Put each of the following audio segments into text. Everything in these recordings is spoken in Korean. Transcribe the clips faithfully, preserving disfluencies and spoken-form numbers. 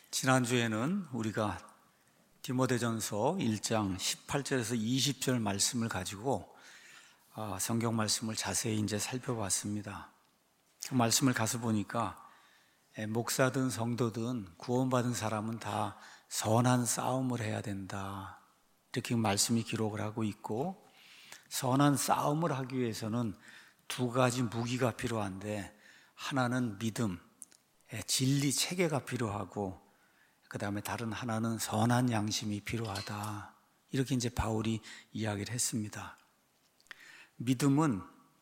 지난주에는 우리가 디모데전서 일 장 십팔 절에서 이십 절 말씀을 가지고 성경 말씀을 자세히 이제 살펴봤습니다. 그 말씀을 가서 보니까 목사든 성도든 구원받은 사람은 다 선한 싸움을 해야 된다, 이렇게 말씀이 기록을 하고 있고, 선한 싸움을 하기 위해서는 두 가지 무기가 필요한데, 하나는 믿음, 진리 체계가 필요하고, 그 다음에 다른 하나는 선한 양심이 필요하다, 이렇게 이제 바울이 이야기를 했습니다. 믿음은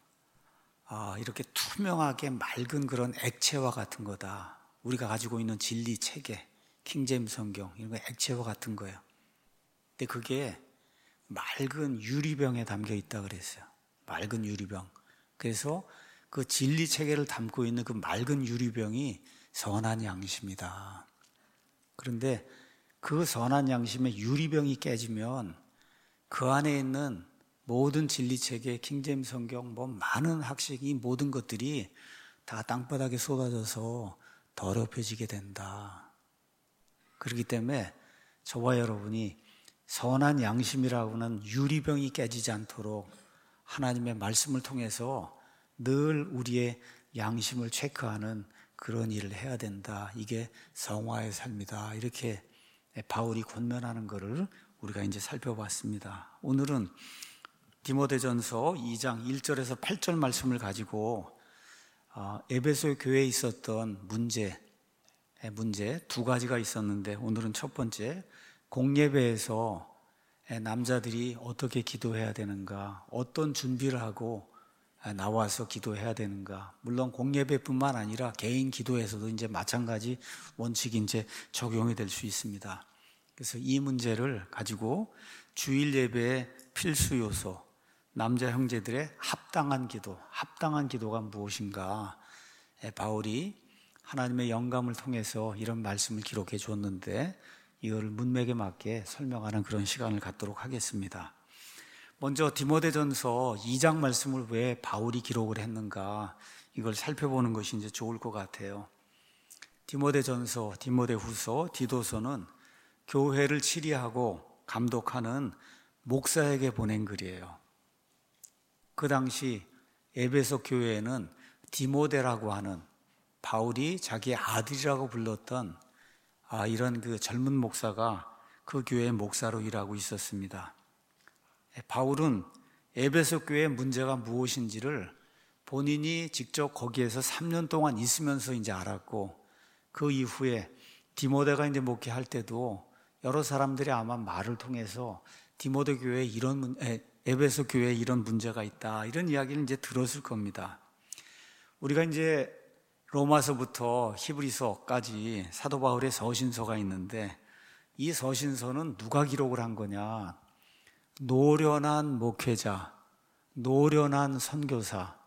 아, 이렇게 투명하게 맑은 그런 액체와 같은 거다. 우리가 가지고 있는 진리 체계, 킹제임스 성경, 이런 거 액체와 같은 거예요. 근데 그게 맑은 유리병에 담겨 있다 그랬어요. 맑은 유리병. 그래서 그 진리 체계를 담고 있는 그 맑은 유리병이 선한 양심이다. 그런데 그 선한 양심의 유리병이 깨지면 그 안에 있는 모든 진리체계, 킹제임스 성경, 뭐 많은 학식, 이 모든 것들이 다 땅바닥에 쏟아져서 더럽혀지게 된다. 그렇기 때문에 저와 여러분이 선한 양심이라고 하는 유리병이 깨지지 않도록 하나님의 말씀을 통해서 늘 우리의 양심을 체크하는 그런 일을 해야 된다. 이게 성화의 삶이다. 이렇게 바울이 권면하는 것을 우리가 이제 살펴봤습니다. 오늘은 디모데전서 이 장 일 절에서 팔 절 말씀을 가지고 에베소 교회에 있었던 문제, 문제 두 가지가 있었는데, 오늘은 첫 번째, 공예배에서 남자들이 어떻게 기도해야 되는가, 어떤 준비를 하고 나와서 기도해야 되는가. 물론 공예배뿐만 아니라 개인 기도에서도 이제 마찬가지 원칙이 이제 적용이 될 수 있습니다. 그래서 이 문제를 가지고 주일 예배의 필수 요소, 남자 형제들의 합당한 기도, 합당한 기도가 무엇인가, 바울이 하나님의 영감을 통해서 이런 말씀을 기록해 줬는데, 이거를 문맥에 맞게 설명하는 그런 시간을 갖도록 하겠습니다. 먼저 디모데전서 이 장 말씀을 왜 바울이 기록을 했는가, 이걸 살펴보는 것이 이제 좋을 것 같아요. 디모데전서, 디모데후서, 디도서는 교회를 치리하고 감독하는 목사에게 보낸 글이에요. 그 당시 에베소 교회에는 디모데라고 하는, 바울이 자기의 아들이라고 불렀던 아, 이런 그 젊은 목사가 그 교회의 목사로 일하고 있었습니다. 바울은 에베소 교회의 문제가 무엇인지를 본인이 직접 거기에서 삼 년 동안 있으면서 이제 알았고, 그 이후에 디모데가 이제 목회할 때도 여러 사람들이 아마 말을 통해서 디모데 교회에 이런, 에베소 교회에 이런 문제가 있다, 이런 이야기를 이제 들었을 겁니다. 우리가 이제 로마서부터 히브리서까지 사도 바울의 서신서가 있는데, 이 서신서는 누가 기록을 한 거냐? 노련한 목회자, 노련한 선교사,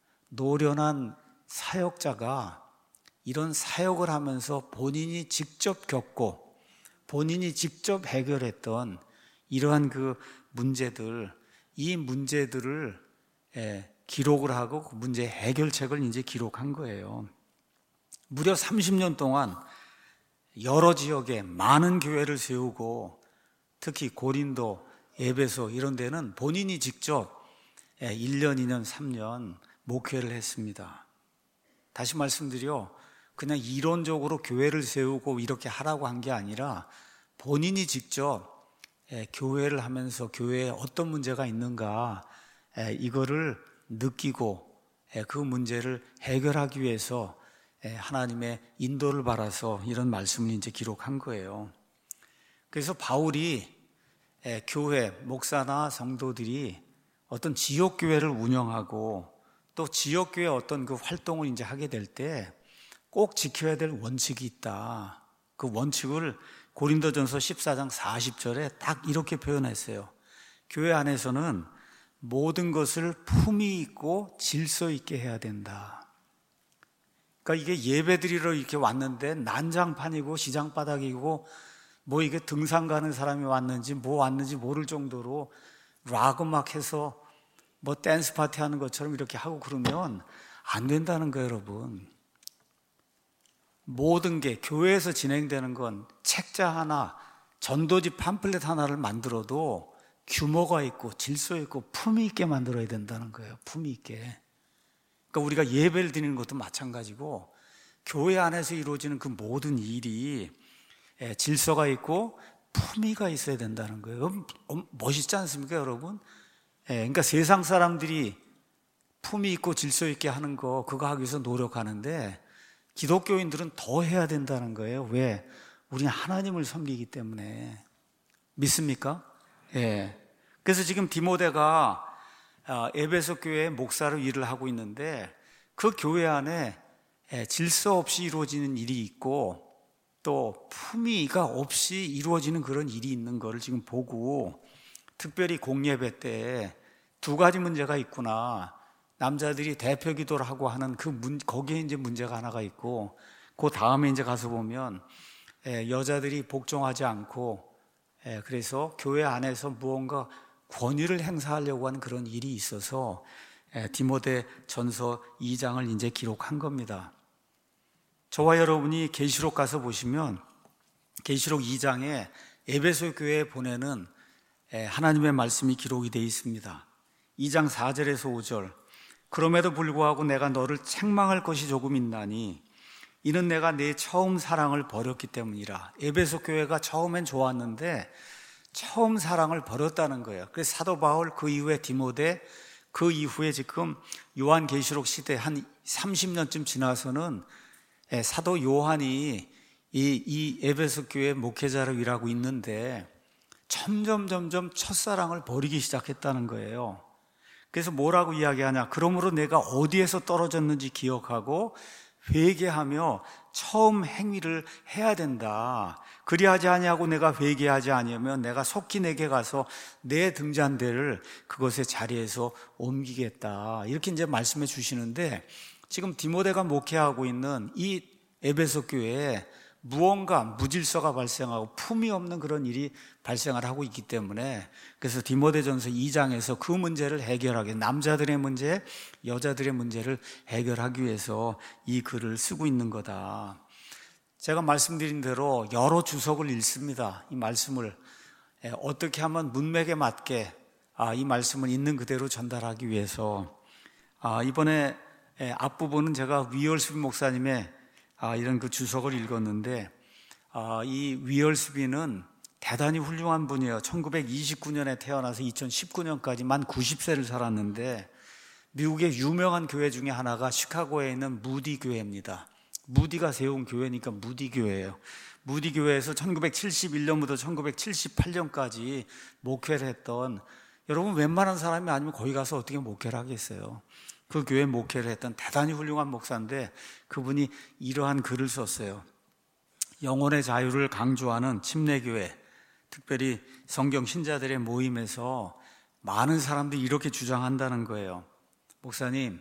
노련한 사역자가 이런 사역을 하면서 본인이 직접 겪고 본인이 직접 해결했던 이러한 그 문제들, 이 문제들을 기록을 하고 그 문제 해결책을 이제 기록한 거예요. 무려 삼십 년 동안 여러 지역에 많은 교회를 세우고, 특히 고린도, 에베소 이런 데는 본인이 직접 일 년, 이 년, 삼 년 목회를 했습니다. 다시 말씀드려, 그냥 이론적으로 교회를 세우고 이렇게 하라고 한 게 아니라 본인이 직접 교회를 하면서 교회에 어떤 문제가 있는가, 이거를 느끼고 그 문제를 해결하기 위해서 하나님의 인도를 받아서 이런 말씀을 이제 기록한 거예요. 그래서 바울이 교회, 목사나 성도들이 어떤 지역교회를 운영하고 또 지역교회 어떤 그 활동을 이제 하게 될 때 꼭 지켜야 될 원칙이 있다. 그 원칙을 고린도전서 십사 장 사십 절에 딱 이렇게 표현했어요. 교회 안에서는 모든 것을 품위 있고 질서 있게 해야 된다. 그러니까 이게 예배드리러 이렇게 왔는데 난장판이고 시장바닥이고, 뭐 이게 등산 가는 사람이 왔는지 뭐 왔는지 모를 정도로 락 음악 해서 뭐 댄스 파티 하는 것처럼 이렇게 하고 그러면 안 된다는 거예요, 여러분. 모든 게 교회에서 진행되는 건 책자 하나, 전도지 팜플렛 하나를 만들어도 규모가 있고 질서 있고 품위 있게 만들어야 된다는 거예요. 품위 있게. 그러니까 우리가 예배를 드리는 것도 마찬가지고 교회 안에서 이루어지는 그 모든 일이 질서가 있고 품위가 있어야 된다는 거예요. 멋있지 않습니까, 여러분? 그러니까 세상 사람들이 품위 있고 질서 있게 하는 거, 그거 하기 위해서 노력하는데 기독교인들은 더 해야 된다는 거예요. 왜? 우리는 하나님을 섬기기 때문에. 믿습니까? 예. 그래서 지금 디모데가 에베소 교회 목사로 일을 하고 있는데 그 교회 안에 질서 없이 이루어지는 일이 있고 또 품위가 없이 이루어지는 그런 일이 있는 거를 지금 보고 특별히 공예배 때 두 가지 문제가 있구나. 남자들이 대표 기도를 하고 하는 그 문, 거기에 이제 문제가 하나가 있고 그 다음에 이제 가서 보면 여자들이 복종하지 않고 그래서 교회 안에서 무언가 권위를 행사하려고 하는 그런 일이 있어서 디모데 전서 이 장을 이제 기록한 겁니다. 저와 여러분이 계시록 가서 보시면 계시록 이 장에 에베소 교회에 보내는 하나님의 말씀이 기록이 되어 있습니다. 이 장 사 절에서 오 절. 그럼에도 불구하고 내가 너를 책망할 것이 조금 있나니 이는 내가 내 처음 사랑을 버렸기 때문이라. 에베소 교회가 처음엔 좋았는데 처음 사랑을 버렸다는 거예요. 그래서 사도 바울, 그 이후에 디모데, 그 이후에 지금 요한계시록 시대 한 삼십 년쯤 지나서는 사도 요한이 이, 이 에베소 교회 목회자로 일하고 있는데 점점 점점 첫사랑을 버리기 시작했다는 거예요. 그래서 뭐라고 이야기하냐? 그러므로 내가 어디에서 떨어졌는지 기억하고 회개하며 처음 행위를 해야 된다. 그리하지 아니하고 내가 회개하지 아니하면 내가 속히 내게 가서 내 등잔대를 그것의 자리에서 옮기겠다. 이렇게 이제 말씀해 주시는데 지금 디모데가 목회하고 있는 이 에베소 교회에 무언가 무질서가 발생하고 품이 없는 그런 일이 발생을 하고 있기 때문에 그래서 디모데전서 이 장에서 그 문제를 해결하기, 남자들의 문제, 여자들의 문제를 해결하기 위해서 이 글을 쓰고 있는 거다. 제가 말씀드린 대로 여러 주석을 읽습니다. 이 말씀을 어떻게 하면 문맥에 맞게 이 말씀을 있는 그대로 전달하기 위해서 이번에 앞부분은 제가 위얼스비 목사님의 이런 그 주석을 읽었는데 이 위얼스비는 대단히 훌륭한 분이에요. 천구백이십구 년에 태어나서 이천십구 년까지 만 구십 세를 살았는데 미국의 유명한 교회 중에 하나가 시카고에 있는 무디 교회입니다. 무디가 세운 교회니까 무디 교회예요. 무디 교회에서 천구백칠십일 년부터 천구백칠십팔 년까지 목회를 했던, 여러분 웬만한 사람이 아니면 거기 가서 어떻게 목회를 하겠어요. 그 교회 목회를 했던 대단히 훌륭한 목사인데 그분이 이러한 글을 썼어요. 영혼의 자유를 강조하는 침례교회, 특별히 성경 신자들의 모임에서 많은 사람들이 이렇게 주장한다는 거예요. 목사님,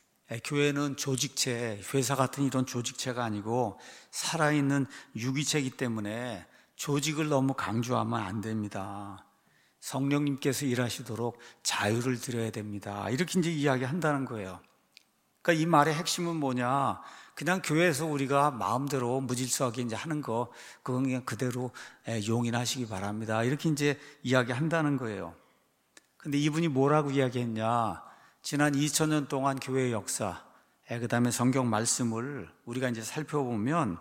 교회는 조직체, 회사 같은 이런 조직체가 아니고 살아있는 유기체이기 때문에 조직을 너무 강조하면 안 됩니다. 성령님께서 일하시도록 자유를 드려야 됩니다. 이렇게 이제 이야기한다는 거예요. 그러니까 이 말의 핵심은 뭐냐? 그냥 교회에서 우리가 마음대로 무질서하게 이제 하는 거, 그건 그냥 그대로 용인하시기 바랍니다. 이렇게 이제 이야기한다는 거예요. 근데 이분이 뭐라고 이야기했냐? 지난 이천 년 동안 교회의 역사, 그 다음에 성경 말씀을 우리가 이제 살펴보면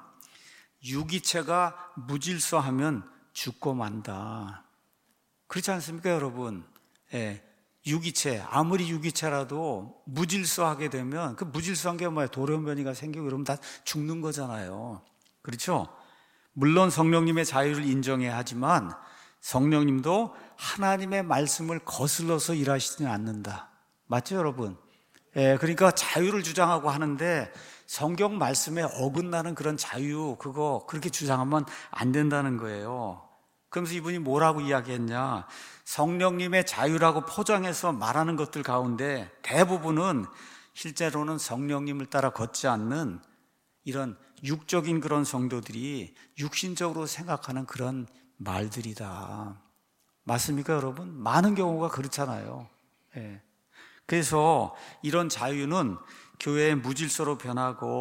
유기체가 무질서하면 죽고 만다. 그렇지 않습니까, 여러분? 예, 유기체, 아무리 유기체라도 무질서하게 되면 그 무질서한 게 뭐예요? 돌연변이가 생기고 그러면 다 죽는 거잖아요. 그렇죠? 물론 성령님의 자유를 인정해야 하지만 성령님도 하나님의 말씀을 거슬러서 일하시지는 않는다. 맞죠, 여러분? 예, 그러니까 자유를 주장하고 하는데 성경 말씀에 어긋나는 그런 자유, 그거 그렇게 주장하면 안 된다는 거예요. 그러면서 이분이 뭐라고 이야기했냐? 성령님의 자유라고 포장해서 말하는 것들 가운데 대부분은 실제로는 성령님을 따라 걷지 않는 이런 육적인 그런 성도들이 육신적으로 생각하는 그런 말들이다. 맞습니까, 여러분? 많은 경우가 그렇잖아요. 예. 그래서 이런 자유는 교회의 무질서로 변하고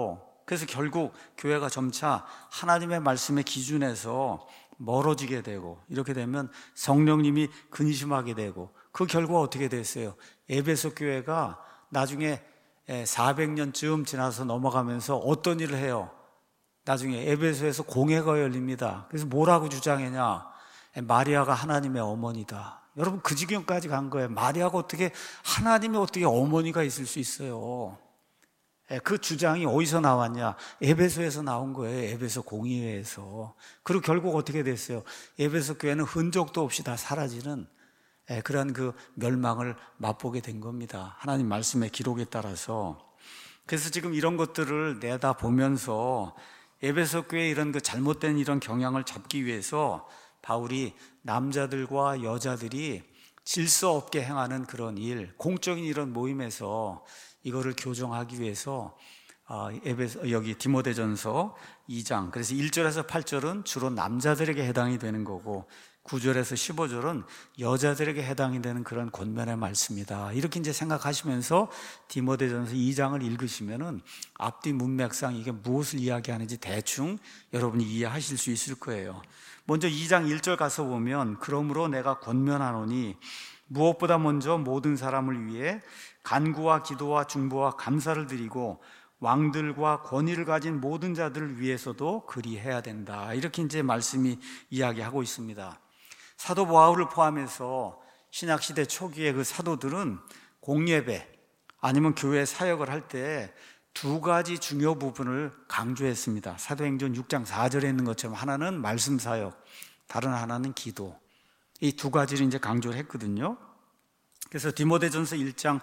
그래서 결국 교회가 점차 하나님의 말씀의 기준에서 멀어지게 되고, 이렇게 되면 성령님이 근심하게 되고, 그 결과가 어떻게 됐어요? 에베소 교회가 나중에 사백 년쯤 지나서 넘어가면서 어떤 일을 해요? 나중에 에베소에서 공회가 열립니다. 그래서 뭐라고 주장했냐? 마리아가 하나님의 어머니다. 여러분, 그 지경까지 간 거예요. 마리아가 어떻게, 하나님이 어떻게 어머니가 있을 수 있어요? 그 주장이 어디서 나왔냐? 에베소에서 나온 거예요. 에베소 공의회에서. 그리고 결국 어떻게 됐어요? 에베소 교회는 흔적도 없이 다 사라지는 그런 그 멸망을 맛보게 된 겁니다. 하나님 말씀의 기록에 따라서. 그래서 지금 이런 것들을 내다 보면서 에베소 교회의 이런 그 잘못된 이런 경향을 잡기 위해서 바울이 남자들과 여자들이 질서 없게 행하는 그런 일, 공적인 이런 모임에서 이거를 교정하기 위해서 에베소, 여기 디모데전서 이 장, 그래서 일 절에서 팔 절은 주로 남자들에게 해당이 되는 거고 구 절에서 십오 절은 여자들에게 해당이 되는 그런 권면의 말씀이다. 이렇게 이제 생각하시면서 디모데전서 이 장을 읽으시면은 앞뒤 문맥상 이게 무엇을 이야기하는지 대충 여러분이 이해하실 수 있을 거예요. 먼저 이 장 일 절 가서 보면, 그러므로 내가 권면하노니 무엇보다 먼저 모든 사람을 위해 간구와 기도와 중보와 감사를 드리고 왕들과 권위를 가진 모든 자들을 위해서도 그리해야 된다. 이렇게 이제 말씀이 이야기하고 있습니다. 사도 바울을 포함해서 신약시대 초기의 그 사도들은 공예배 아니면 교회 사역을 할 때 두 가지 중요 부분을 강조했습니다. 사도행전 육 장 사 절에 있는 것처럼 하나는 말씀 사역, 다른 하나는 기도. 이 두 가지를 이제 강조를 했거든요. 그래서 디모데전서 일 장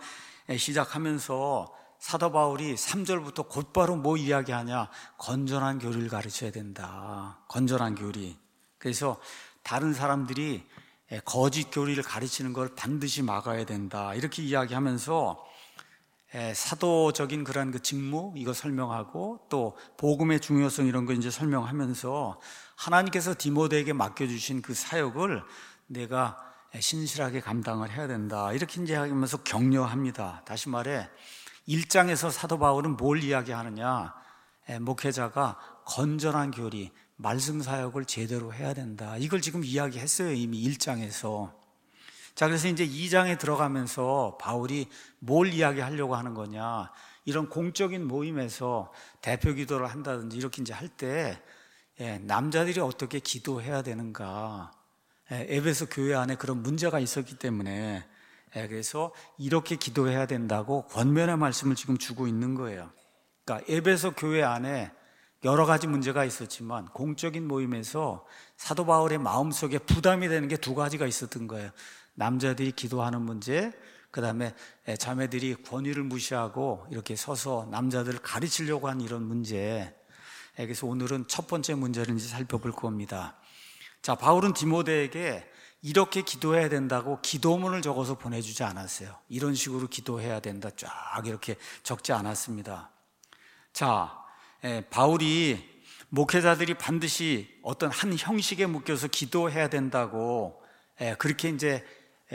시작하면서 사도 바울이 삼 절부터 곧바로 뭐 이야기하냐? 건전한 교리를 가르쳐야 된다. 건전한 교리. 그래서 다른 사람들이 거짓 교리를 가르치는 걸 반드시 막아야 된다. 이렇게 이야기하면서 사도적인 그런 그 직무 이거 설명하고 또 복음의 중요성 이런 거 이제 설명하면서 하나님께서 디모데에게 맡겨주신 그 사역을 내가 신실하게 감당을 해야 된다. 이렇게 이제 하면서 격려합니다. 다시 말해 일 장에서 사도 바울은 뭘 이야기하느냐? 목회자가 건전한 교리, 말씀 사역을 제대로 해야 된다. 이걸 지금 이야기했어요. 이미 일 장에서. 자, 그래서 이제 이 장에 들어가면서 바울이 뭘 이야기하려고 하는 거냐? 이런 공적인 모임에서 대표 기도를 한다든지 이렇게 이제 할 때 남자들이 어떻게 기도해야 되는가? 에베소 교회 안에 그런 문제가 있었기 때문에 그래서 이렇게 기도해야 된다고 권면의 말씀을 지금 주고 있는 거예요. 그러니까 에베소 교회 안에 여러 가지 문제가 있었지만 공적인 모임에서 사도 바울의 마음속에 부담이 되는 게 두 가지가 있었던 거예요. 남자들이 기도하는 문제, 그 다음에 자매들이 권위를 무시하고 이렇게 서서 남자들을 가르치려고 하는 이런 문제. 그래서 오늘은 첫 번째 문제를 이제 살펴볼 겁니다. 자, 바울은 디모데에게 이렇게 기도해야 된다고 기도문을 적어서 보내주지 않았어요. 이런 식으로 기도해야 된다 쫙 이렇게 적지 않았습니다. 자, 바울이 목회자들이 반드시 어떤 한 형식에 묶여서 기도해야 된다고 그렇게 이제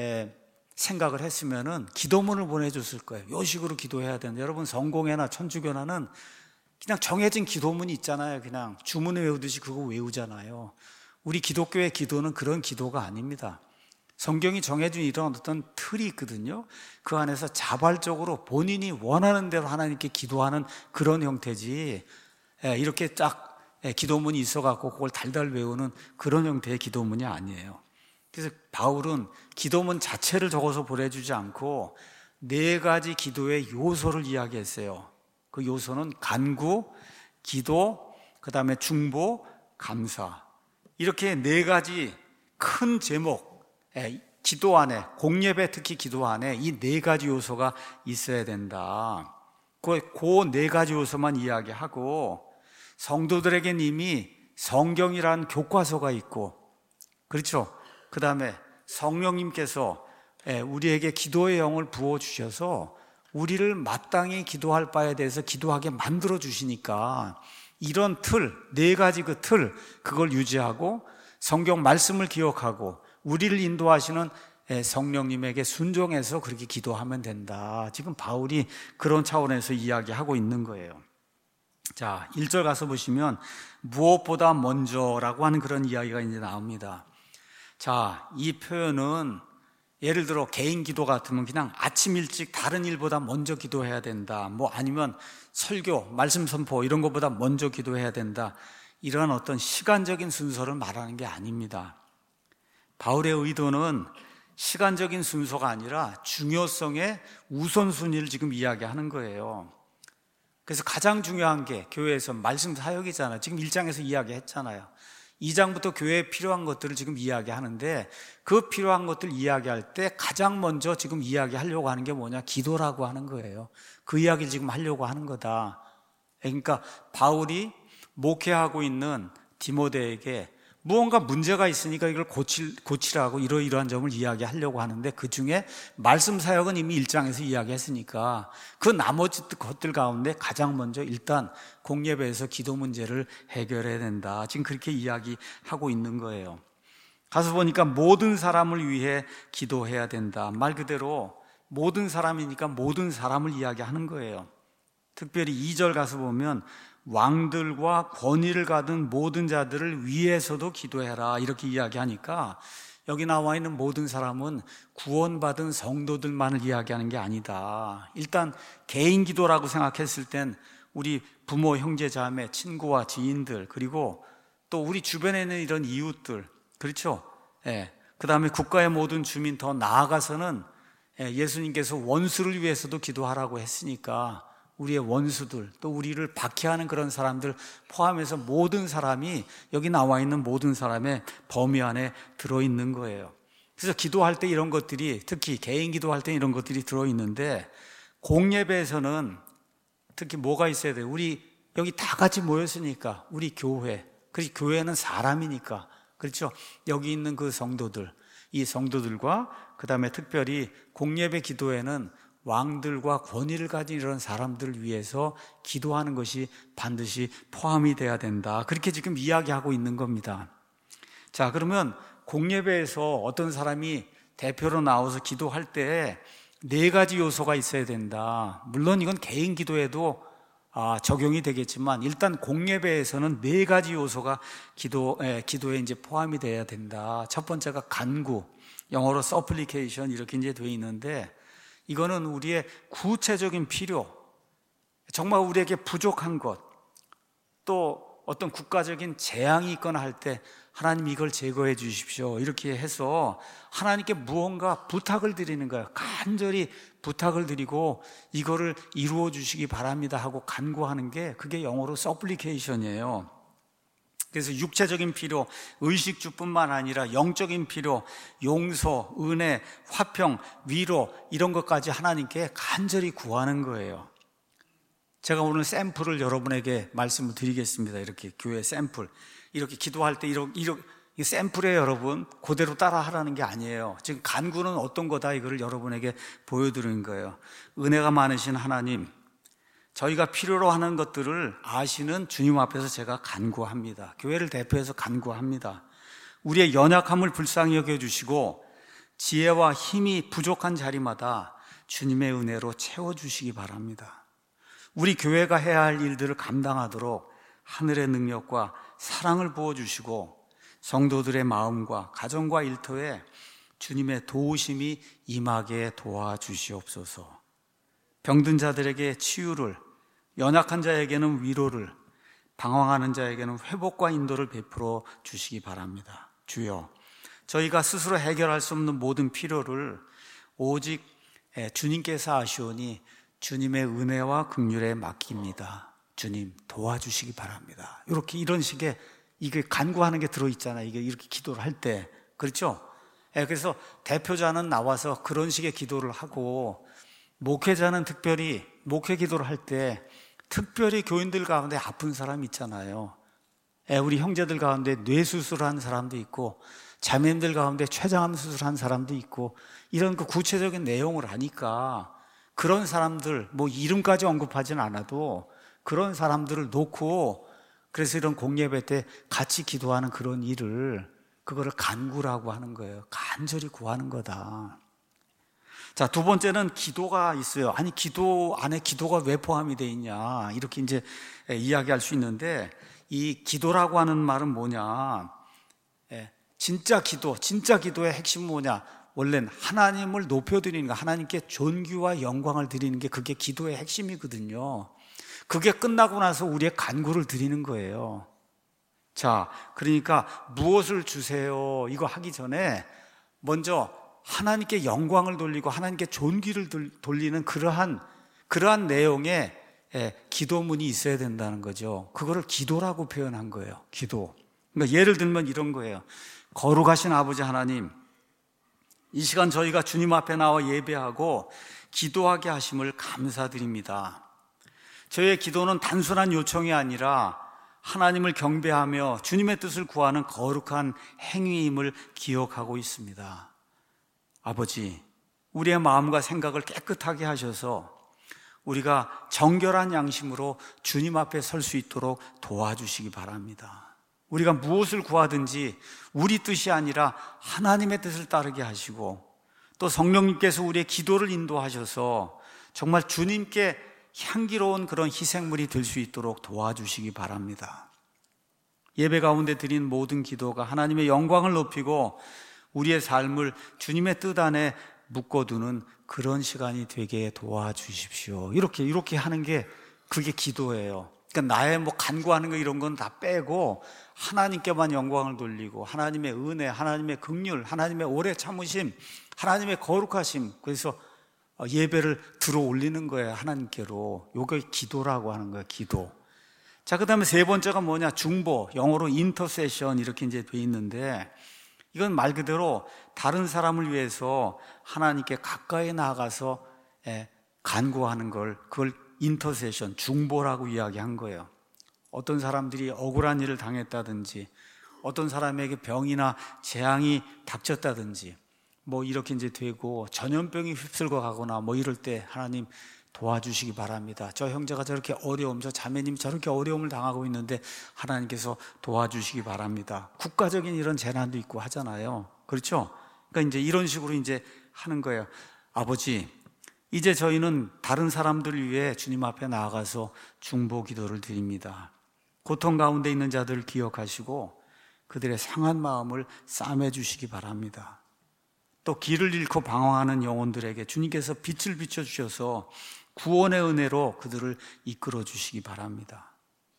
생각을 했으면은 기도문을 보내줬을 거예요. 이 식으로 기도해야 된다. 여러분, 성공회나 천주교나는 그냥 정해진 기도문이 있잖아요. 그냥 주문을 외우듯이 그거 외우잖아요. 우리 기독교의 기도는 그런 기도가 아닙니다. 성경이 정해준 이런 어떤 틀이 있거든요. 그 안에서 자발적으로 본인이 원하는 대로 하나님께 기도하는 그런 형태지, 이렇게 딱 기도문이 있어갖고 그걸 달달 외우는 그런 형태의 기도문이 아니에요. 그래서 바울은 기도문 자체를 적어서 보내주지 않고 네 가지 기도의 요소를 이야기했어요. 그 요소는 간구, 기도, 그 다음에 중보, 감사. 이렇게 네 가지 큰 제목, 기도 안에, 공예배 특히 기도 안에 이 네 가지 요소가 있어야 된다. 그 네 가지 요소만 이야기하고 성도들에게는 이미 성경이란 교과서가 있고, 그렇죠? 그 다음에 성령님께서 우리에게 기도의 영을 부어주셔서 우리를 마땅히 기도할 바에 대해서 기도하게 만들어 주시니까 이런 틀, 네 가지 그 틀, 그걸 유지하고 성경 말씀을 기억하고 우리를 인도하시는 성령님에게 순종해서 그렇게 기도하면 된다. 지금 바울이 그런 차원에서 이야기하고 있는 거예요. 자, 일 절 가서 보시면 무엇보다 먼저라고 하는 그런 이야기가 이제 나옵니다. 자, 이 표현은 예를 들어 개인 기도 같으면 그냥 아침 일찍 다른 일보다 먼저 기도해야 된다, 뭐 아니면 설교, 말씀 선포 이런 것보다 먼저 기도해야 된다, 이런 어떤 시간적인 순서를 말하는 게 아닙니다. 바울의 의도는 시간적인 순서가 아니라 중요성의 우선순위를 지금 이야기하는 거예요. 그래서 가장 중요한 게 교회에서 말씀 사역이잖아요. 지금 일 장에서 이야기했잖아요. 이 장부터 교회에 필요한 것들을 지금 이야기하는데, 그 필요한 것들 이야기할 때 가장 먼저 지금 이야기하려고 하는 게 뭐냐? 기도라고 하는 거예요. 그 이야기를 지금 하려고 하는 거다. 그러니까 바울이 목회하고 있는 디모데에게 무언가 문제가 있으니까 이걸 고칠, 고치라고 이러이러한 점을 이야기하려고 하는데, 그 중에 말씀 사역은 이미 일 장에서 이야기했으니까 그 나머지 것들 가운데 가장 먼저 일단 공예배에서 기도 문제를 해결해야 된다, 지금 그렇게 이야기하고 있는 거예요. 가서 보니까 모든 사람을 위해 기도해야 된다. 말 그대로 모든 사람이니까 모든 사람을 이야기하는 거예요. 특별히 이 절 가서 보면 왕들과 권위를 가진 모든 자들을 위해서도 기도해라 이렇게 이야기하니까, 여기 나와 있는 모든 사람은 구원받은 성도들만을 이야기하는 게 아니다. 일단 개인 기도라고 생각했을 땐 우리 부모, 형제, 자매, 친구와 지인들, 그리고 또 우리 주변에 있는 이런 이웃들, 그렇죠? 예. 그 다음에 국가의 모든 주민, 더 나아가서는 예수님께서 원수를 위해서도 기도하라고 했으니까 우리의 원수들, 또 우리를 박해하는 그런 사람들 포함해서 모든 사람이 여기 나와 있는 모든 사람의 범위 안에 들어있는 거예요. 그래서 기도할 때 이런 것들이, 특히 개인 기도할 때 이런 것들이 들어있는데, 공예배에서는 특히 뭐가 있어야 돼요? 우리 여기 다 같이 모였으니까, 우리 교회, 그리고 교회는 사람이니까, 그렇죠? 여기 있는 그 성도들, 이 성도들과 그 다음에 특별히 공예배 기도에는 왕들과 권위를 가진 이런 사람들을 위해서 기도하는 것이 반드시 포함이 돼야 된다, 그렇게 지금 이야기하고 있는 겁니다. 자, 그러면 공예배에서 어떤 사람이 대표로 나와서 기도할 때 네 가지 요소가 있어야 된다. 물론 이건 개인 기도에도 아, 적용이 되겠지만 일단 공예배에서는 네 가지 요소가 기도, 에, 기도에 이제 포함이 돼야 된다. 첫 번째가 간구, 영어로 supplication 이렇게 이제 돼 있는데, 이거는 우리의 구체적인 필요, 정말 우리에게 부족한 것, 또 어떤 국가적인 재앙이 있거나 할 때 하나님 이걸 제거해 주십시오 이렇게 해서 하나님께 무언가 부탁을 드리는 거예요. 간절히 부탁을 드리고 이거를 이루어 주시기 바랍니다 하고 간구하는 게, 그게 영어로 supplication이에요. 그래서 육체적인 필요, 의식주뿐만 아니라 영적인 필요, 용서, 은혜, 화평, 위로, 이런 것까지 하나님께 간절히 구하는 거예요. 제가 오늘 샘플을 여러분에게 말씀을 드리겠습니다. 이렇게 교회 샘플, 이렇게 기도할 때 이렇게, 이렇게 샘플에 여러분 그대로 따라 하라는 게 아니에요. 지금 간구는 어떤 거다, 이거를 여러분에게 보여드리는 거예요. 은혜가 많으신 하나님, 저희가 필요로 하는 것들을 아시는 주님 앞에서 제가 간구합니다. 교회를 대표해서 간구합니다. 우리의 연약함을 불쌍히 여겨주시고 지혜와 힘이 부족한 자리마다 주님의 은혜로 채워주시기 바랍니다. 우리 교회가 해야 할 일들을 감당하도록 하늘의 능력과 사랑을 부어주시고 성도들의 마음과 가정과 일터에 주님의 도우심이 임하게 도와주시옵소서. 병든 자들에게 치유를, 연약한 자에게는 위로를, 방황하는 자에게는 회복과 인도를 베풀어 주시기 바랍니다. 주여, 저희가 스스로 해결할 수 없는 모든 필요를 오직 주님께서 아시오니 주님의 은혜와 긍휼에 맡깁니다. 주님 도와주시기 바랍니다. 이렇게, 이런 식의 이게 간구하는 게 들어있잖아요. 이게 이렇게 기도를 할 때, 그렇죠? 그래서 대표자는 나와서 그런 식의 기도를 하고, 목회자는 특별히 목회 기도를 할 때 특별히 교인들 가운데 아픈 사람 있잖아요. 우리 형제들 가운데 뇌수술한 사람도 있고 자매님들 가운데 췌장암 수술한 사람도 있고, 이런 그 구체적인 내용을 아니까 그런 사람들, 뭐 이름까지 언급하진 않아도 그런 사람들을 놓고, 그래서 이런 공예배 때 같이 기도하는 그런 일을, 그거를 간구라고 하는 거예요. 간절히 구하는 거다. 자, 두 번째는 기도가 있어요. 아니, 기도 안에 기도가 왜 포함이 되어 있냐, 이렇게 이제 이야기할 수 있는데, 이 기도라고 하는 말은 뭐냐, 진짜 기도, 진짜 기도의 핵심은 뭐냐, 원래는 하나님을 높여드리는 거, 하나님께 존귀와 영광을 드리는 게 그게 기도의 핵심이거든요. 그게 끝나고 나서 우리의 간구를 드리는 거예요. 자, 그러니까 무엇을 주세요, 이거 하기 전에 먼저 하나님께 영광을 돌리고 하나님께 존귀를 돌리는 그러한 그러한 내용의 기도문이 있어야 된다는 거죠. 그거를 기도라고 표현한 거예요. 기도. 그러니까 예를 들면 이런 거예요. 거룩하신 아버지 하나님, 이 시간 저희가 주님 앞에 나와 예배하고 기도하게 하심을 감사드립니다. 저희의 기도는 단순한 요청이 아니라 하나님을 경배하며 주님의 뜻을 구하는 거룩한 행위임을 기억하고 있습니다. 아버지, 우리의 마음과 생각을 깨끗하게 하셔서 우리가 정결한 양심으로 주님 앞에 설 수 있도록 도와주시기 바랍니다. 우리가 무엇을 구하든지 우리 뜻이 아니라 하나님의 뜻을 따르게 하시고, 또 성령님께서 우리의 기도를 인도하셔서 정말 주님께 향기로운 그런 희생물이 될 수 있도록 도와주시기 바랍니다. 예배 가운데 드린 모든 기도가 하나님의 영광을 높이고 우리의 삶을 주님의 뜻 안에 묶어두는 그런 시간이 되게 도와주십시오. 이렇게 이렇게 하는 게 그게 기도예요. 그러니까 나의 뭐 간구하는 거 이런 건 다 빼고 하나님께만 영광을 돌리고 하나님의 은혜, 하나님의 긍휼, 하나님의 오래 참으심, 하나님의 거룩하심, 그래서 예배를 들어 올리는 거예요. 하나님께로. 요게 기도라고 하는 거예요. 기도. 자, 그 다음에 세 번째가 뭐냐, 중보, 영어로 인터세션 이렇게 이제 돼 있는데, 이건 말 그대로 다른 사람을 위해서 하나님께 가까이 나아가서 간구하는 걸, 그걸 인터세션, 중보라고 이야기한 거예요. 어떤 사람들이 억울한 일을 당했다든지, 어떤 사람에게 병이나 재앙이 닥쳤다든지, 뭐 이렇게 이제 되고 전염병이 휩쓸고 가거나 뭐 이럴 때 하나님 도와주시기 바랍니다. 저 형제가 저렇게 어려움, 저 자매님이 저렇게 어려움을 당하고 있는데 하나님께서 도와주시기 바랍니다. 국가적인 이런 재난도 있고 하잖아요. 그렇죠? 그러니까 이제 이런 식으로 이제 하는 거예요. 아버지, 이제 저희는 다른 사람들을 위해 주님 앞에 나아가서 중보 기도를 드립니다. 고통 가운데 있는 자들을 기억하시고 그들의 상한 마음을 싸매 주시기 바랍니다. 또 길을 잃고 방황하는 영혼들에게 주님께서 빛을 비춰주셔서 구원의 은혜로 그들을 이끌어 주시기 바랍니다.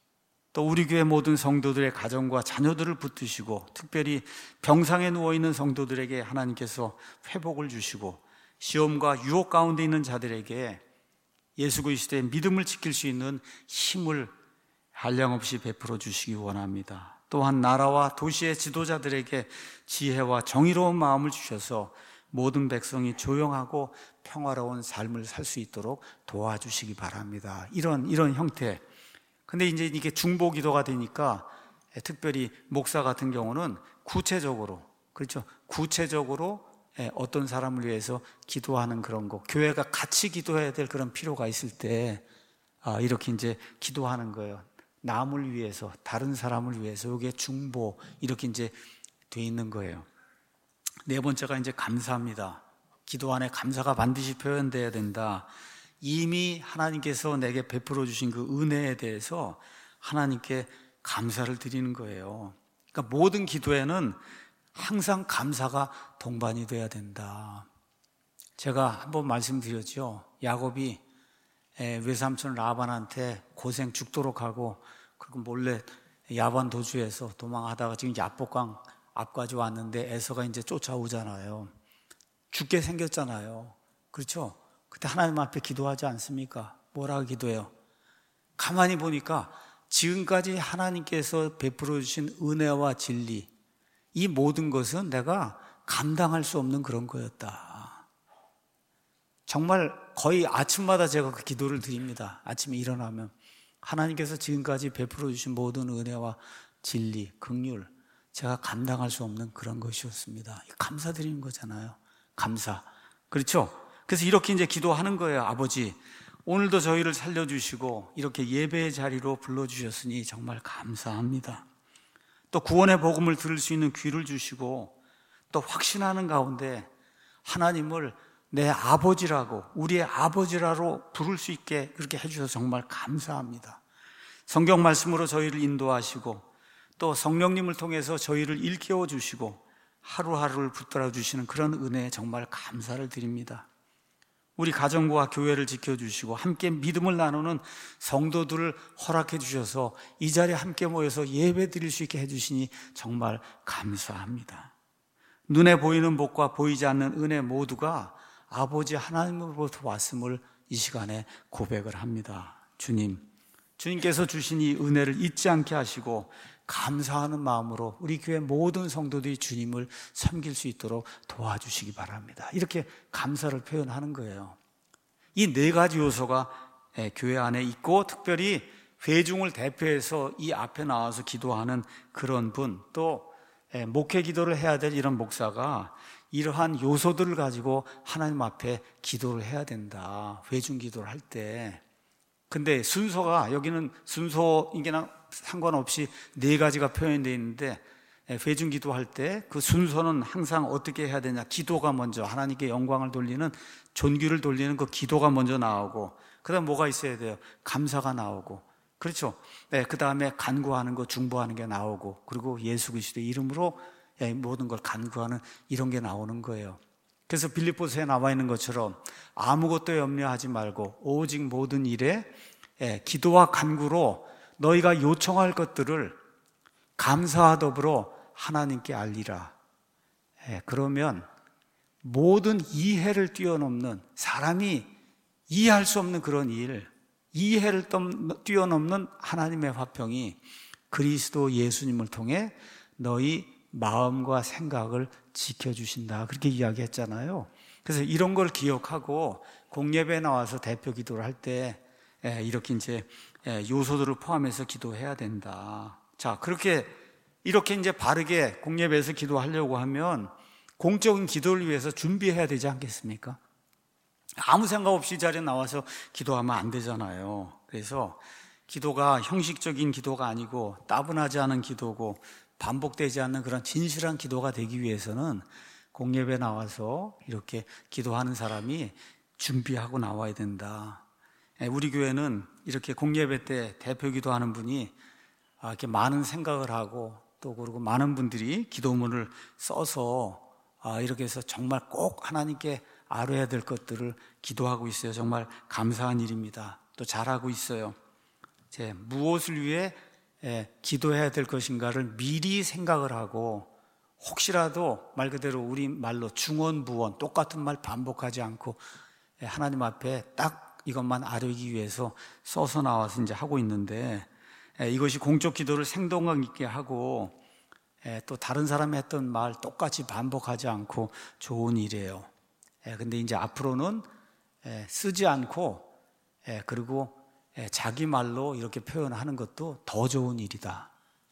또 우리 교회 모든 성도들의 가정과 자녀들을 붙드시고 특별히 병상에 누워있는 성도들에게 하나님께서 회복을 주시고 시험과 유혹 가운데 있는 자들에게 예수 그리스도의 믿음을 지킬 수 있는 힘을 한량없이 베풀어 주시기 원합니다. 또한 나라와 도시의 지도자들에게 지혜와 정의로운 마음을 주셔서 모든 백성이 조용하고 평화로운 삶을 살 수 있도록 도와주시기 바랍니다. 이런 이런 형태. 근데 이제 이게 중보 기도가 되니까 특별히 목사 같은 경우는 구체적으로, 그렇죠? 구체적으로 어떤 사람을 위해서 기도하는 그런 거, 교회가 같이 기도해야 될 그런 필요가 있을 때 이렇게 이제 기도하는 거예요. 남을 위해서, 다른 사람을 위해서. 이게 중보 이렇게 이제 돼 있는 거예요. 네 번째가 이제 감사합니다. 기도 안에 감사가 반드시 표현돼야 된다. 이미 하나님께서 내게 베풀어 주신 그 은혜에 대해서 하나님께 감사를 드리는 거예요. 그러니까 모든 기도에는 항상 감사가 동반이 돼야 된다. 제가 한번 말씀드렸죠. 야곱이 외삼촌 라반한테 고생 죽도록 하고 그리고 몰래 야반 도주해서 도망하다가 지금 야복강 앞까지 왔는데 에서가 이제 쫓아오잖아요. 죽게 생겼잖아요. 그렇죠? 그때 하나님 앞에 기도하지 않습니까? 뭐라고 기도해요? 가만히 보니까 지금까지 하나님께서 베풀어 주신 은혜와 진리, 이 모든 것은 내가 감당할 수 없는 그런 거였다. 정말 거의 아침마다 제가 그 기도를 드립니다. 아침에 일어나면 하나님께서 지금까지 베풀어 주신 모든 은혜와 진리, 긍휼, 제가 감당할 수 없는 그런 것이었습니다. 감사드리는 거잖아요. 감사. 그렇죠? 그래서 이렇게 이제 기도하는 거예요. 아버지, 오늘도 저희를 살려주시고 이렇게 예배의 자리로 불러주셨으니 정말 감사합니다. 또 구원의 복음을 들을 수 있는 귀를 주시고 또 확신하는 가운데 하나님을 내 아버지라고, 우리의 아버지라고 부를 수 있게 그렇게 해주셔서 정말 감사합니다. 성경 말씀으로 저희를 인도하시고 또 성령님을 통해서 저희를 일깨워 주시고 하루하루를 붙들어 주시는 그런 은혜에 정말 감사를 드립니다. 우리 가정과 교회를 지켜주시고 함께 믿음을 나누는 성도들을 허락해 주셔서 이 자리에 함께 모여서 예배 드릴 수 있게 해주시니 정말 감사합니다. 눈에 보이는 복과 보이지 않는 은혜 모두가 아버지 하나님으로부터 왔음을 이 시간에 고백을 합니다. 주님, 주님께서 주신 이 은혜를 잊지 않게 하시고 감사하는 마음으로 우리 교회 모든 성도들이 주님을 섬길 수 있도록 도와주시기 바랍니다. 이렇게 감사를 표현하는 거예요. 이 네 가지 요소가 교회 안에 있고, 특별히 회중을 대표해서 이 앞에 나와서 기도하는 그런 분, 또 목회 기도를 해야 될 이런 목사가 이러한 요소들을 가지고 하나님 앞에 기도를 해야 된다. 회중 기도를 할 때. 근데 순서가, 여기는 순서이기나 상관없이 네 가지가 표현되어 있는데, 회중 기도할 때 그 순서는 항상 어떻게 해야 되냐. 기도가 먼저, 하나님께 영광을 돌리는, 존귀를 돌리는 그 기도가 먼저 나오고, 그 다음 뭐가 있어야 돼요? 감사가 나오고, 그렇죠? 네, 그 다음에 간구하는 거, 중보하는 게 나오고, 그리고 예수 그리스도의 이름으로 모든 걸 간구하는 이런 게 나오는 거예요. 그래서 빌립보서에 나와 있는 것처럼 아무것도 염려하지 말고 오직 모든 일에 기도와 간구로 너희가 요청할 것들을 감사와 더불어 하나님께 알리라. 그러면 모든 이해를 뛰어넘는, 사람이 이해할 수 없는 그런 일, 이해를 뛰어넘는 하나님의 화평이 그리스도 예수님을 통해 너희 마음과 생각을 지켜주신다. 그렇게 이야기했잖아요. 그래서 이런 걸 기억하고 공예배에 나와서 대표 기도를 할 때 이렇게 이제 요소들을 포함해서 기도해야 된다. 자, 그렇게 이렇게 이제 바르게 공예배에서 기도하려고 하면 공적인 기도를 위해서 준비해야 되지 않겠습니까? 아무 생각 없이 이 자리에 나와서 기도하면 안 되잖아요. 그래서 기도가 형식적인 기도가 아니고 따분하지 않은 기도고 반복되지 않는 그런 진실한 기도가 되기 위해서는 공예배에 나와서 이렇게 기도하는 사람이 준비하고 나와야 된다. 우리 교회는 이렇게 공예배 때 대표 기도하는 분이 이렇게 많은 생각을 하고, 또 그리고 많은 분들이 기도문을 써서 이렇게 해서 정말 꼭 하나님께 알아야 될 것들을 기도하고 있어요. 정말 감사한 일입니다. 또 잘하고 있어요. 제 무엇을 위해 기도해야 될 것인가를 미리 생각을 하고, 혹시라도 말 그대로 우리 말로 중언부언, 똑같은 말 반복하지 않고 하나님 앞에 딱 이것만 아뢰기 위해서 써서 나와서 이제 하고 있는데, 이것이 공적 기도를 생동감 있게 하고 또 다른 사람이 했던 말 똑같이 반복하지 않고 좋은 일이에요. 근데 이제 앞으로는 쓰지 않고 그리고 자기 말로 이렇게 표현하는 것도 더 좋은 일이다.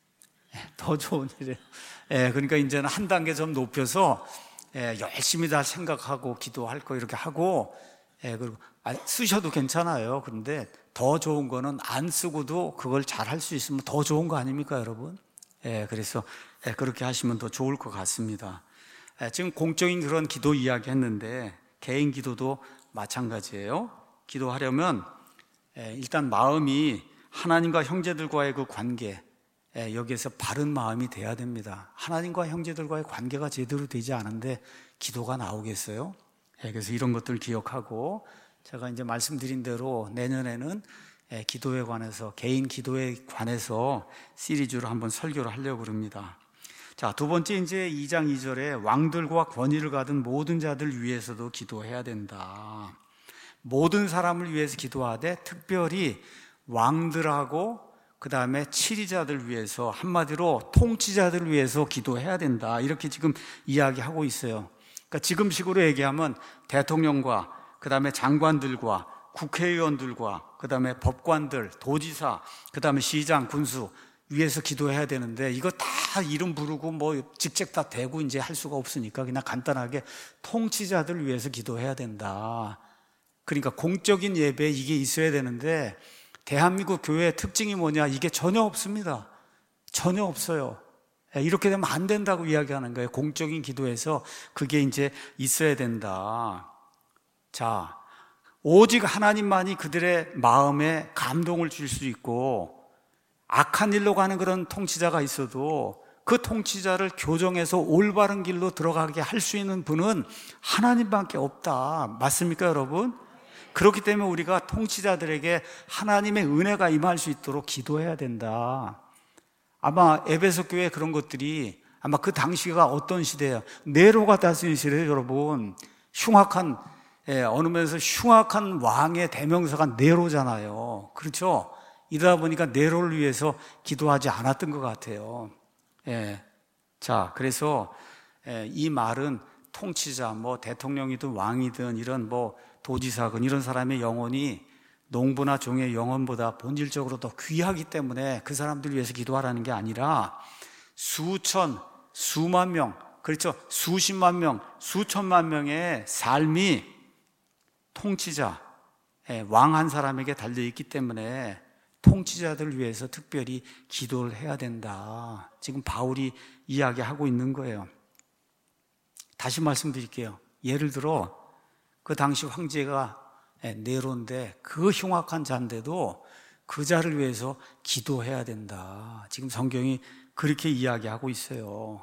더 좋은 일이에요. 그러니까 이제는 한 단계 좀 높여서 열심히 다 생각하고 기도할 거 이렇게 하고, 그리고 쓰셔도 괜찮아요. 그런데 더 좋은 거는 안 쓰고도 그걸 잘 할 수 있으면 더 좋은 거 아닙니까, 여러분? 그래서 그렇게 하시면 더 좋을 것 같습니다. 지금 공적인 그런 기도 이야기 했는데 개인 기도도 마찬가지예요. 기도하려면 일단 마음이 하나님과 형제들과의 그 관계, 여기에서 바른 마음이 돼야 됩니다. 하나님과 형제들과의 관계가 제대로 되지 않은데 기도가 나오겠어요? 그래서 이런 것들 기억하고, 제가 이제 말씀드린 대로 내년에는 기도에 관해서, 개인 기도에 관해서 시리즈로 한번 설교를 하려고 합니다. 자, 두 번째 이제 이 장 이 절에 왕들과 권위를 가진 모든 자들 위해서도 기도해야 된다. 모든 사람을 위해서 기도하되 특별히 왕들하고 그 다음에 치리자들 위해서, 한마디로 통치자들을 위해서 기도해야 된다. 이렇게 지금 이야기하고 있어요. 그러니까 지금식으로 얘기하면 대통령과 그 다음에 장관들과 국회의원들과 그 다음에 법관들, 도지사, 그 다음에 시장, 군수 위해서 기도해야 되는데, 이거 다 이름 부르고 뭐 직책 다 대고 이제 할 수가 없으니까 그냥 간단하게 통치자들 위해서 기도해야 된다. 그러니까 공적인 예배에 이게 있어야 되는데 대한민국 교회의 특징이 뭐냐? 이게 전혀 없습니다. 전혀 없어요. 이렇게 되면 안 된다고 이야기하는 거예요. 공적인 기도에서 그게 이제 있어야 된다. 자, 오직 하나님만이 그들의 마음에 감동을 줄 수 있고, 악한 일로 가는 그런 통치자가 있어도 그 통치자를 교정해서 올바른 길로 들어가게 할 수 있는 분은 하나님밖에 없다. 맞습니까, 여러분? 그렇기 때문에 우리가 통치자들에게 하나님의 은혜가 임할 수 있도록 기도해야 된다. 아마 에베소 교회 그런 것들이 아마 그 당시가 어떤 시대예요? 네로가 다스린 시대예요, 여러분. 흉악한, 예, 어느 면에서 흉악한 왕의 대명사가 네로잖아요. 그렇죠? 이러다 보니까 네로를 위해서 기도하지 않았던 것 같아요. 예. 자, 그래서 예, 이 말은 통치자, 뭐 대통령이든 왕이든 이런 뭐 도지사건 이런 사람의 영혼이 농부나 종의 영혼보다 본질적으로 더 귀하기 때문에 그 사람들 위해서 기도하라는 게 아니라 수천, 수만 명, 그렇죠? 수십만 명, 수천만 명의 삶이 통치자, 예, 왕 한 사람에게 달려있기 때문에 통치자들을 위해서 특별히 기도를 해야 된다. 지금 바울이 이야기하고 있는 거예요. 다시 말씀드릴게요. 예를 들어 그 당시 황제가 네로인데 그 흉악한 자인데도 그 자를 위해서 기도해야 된다. 지금 성경이 그렇게 이야기하고 있어요.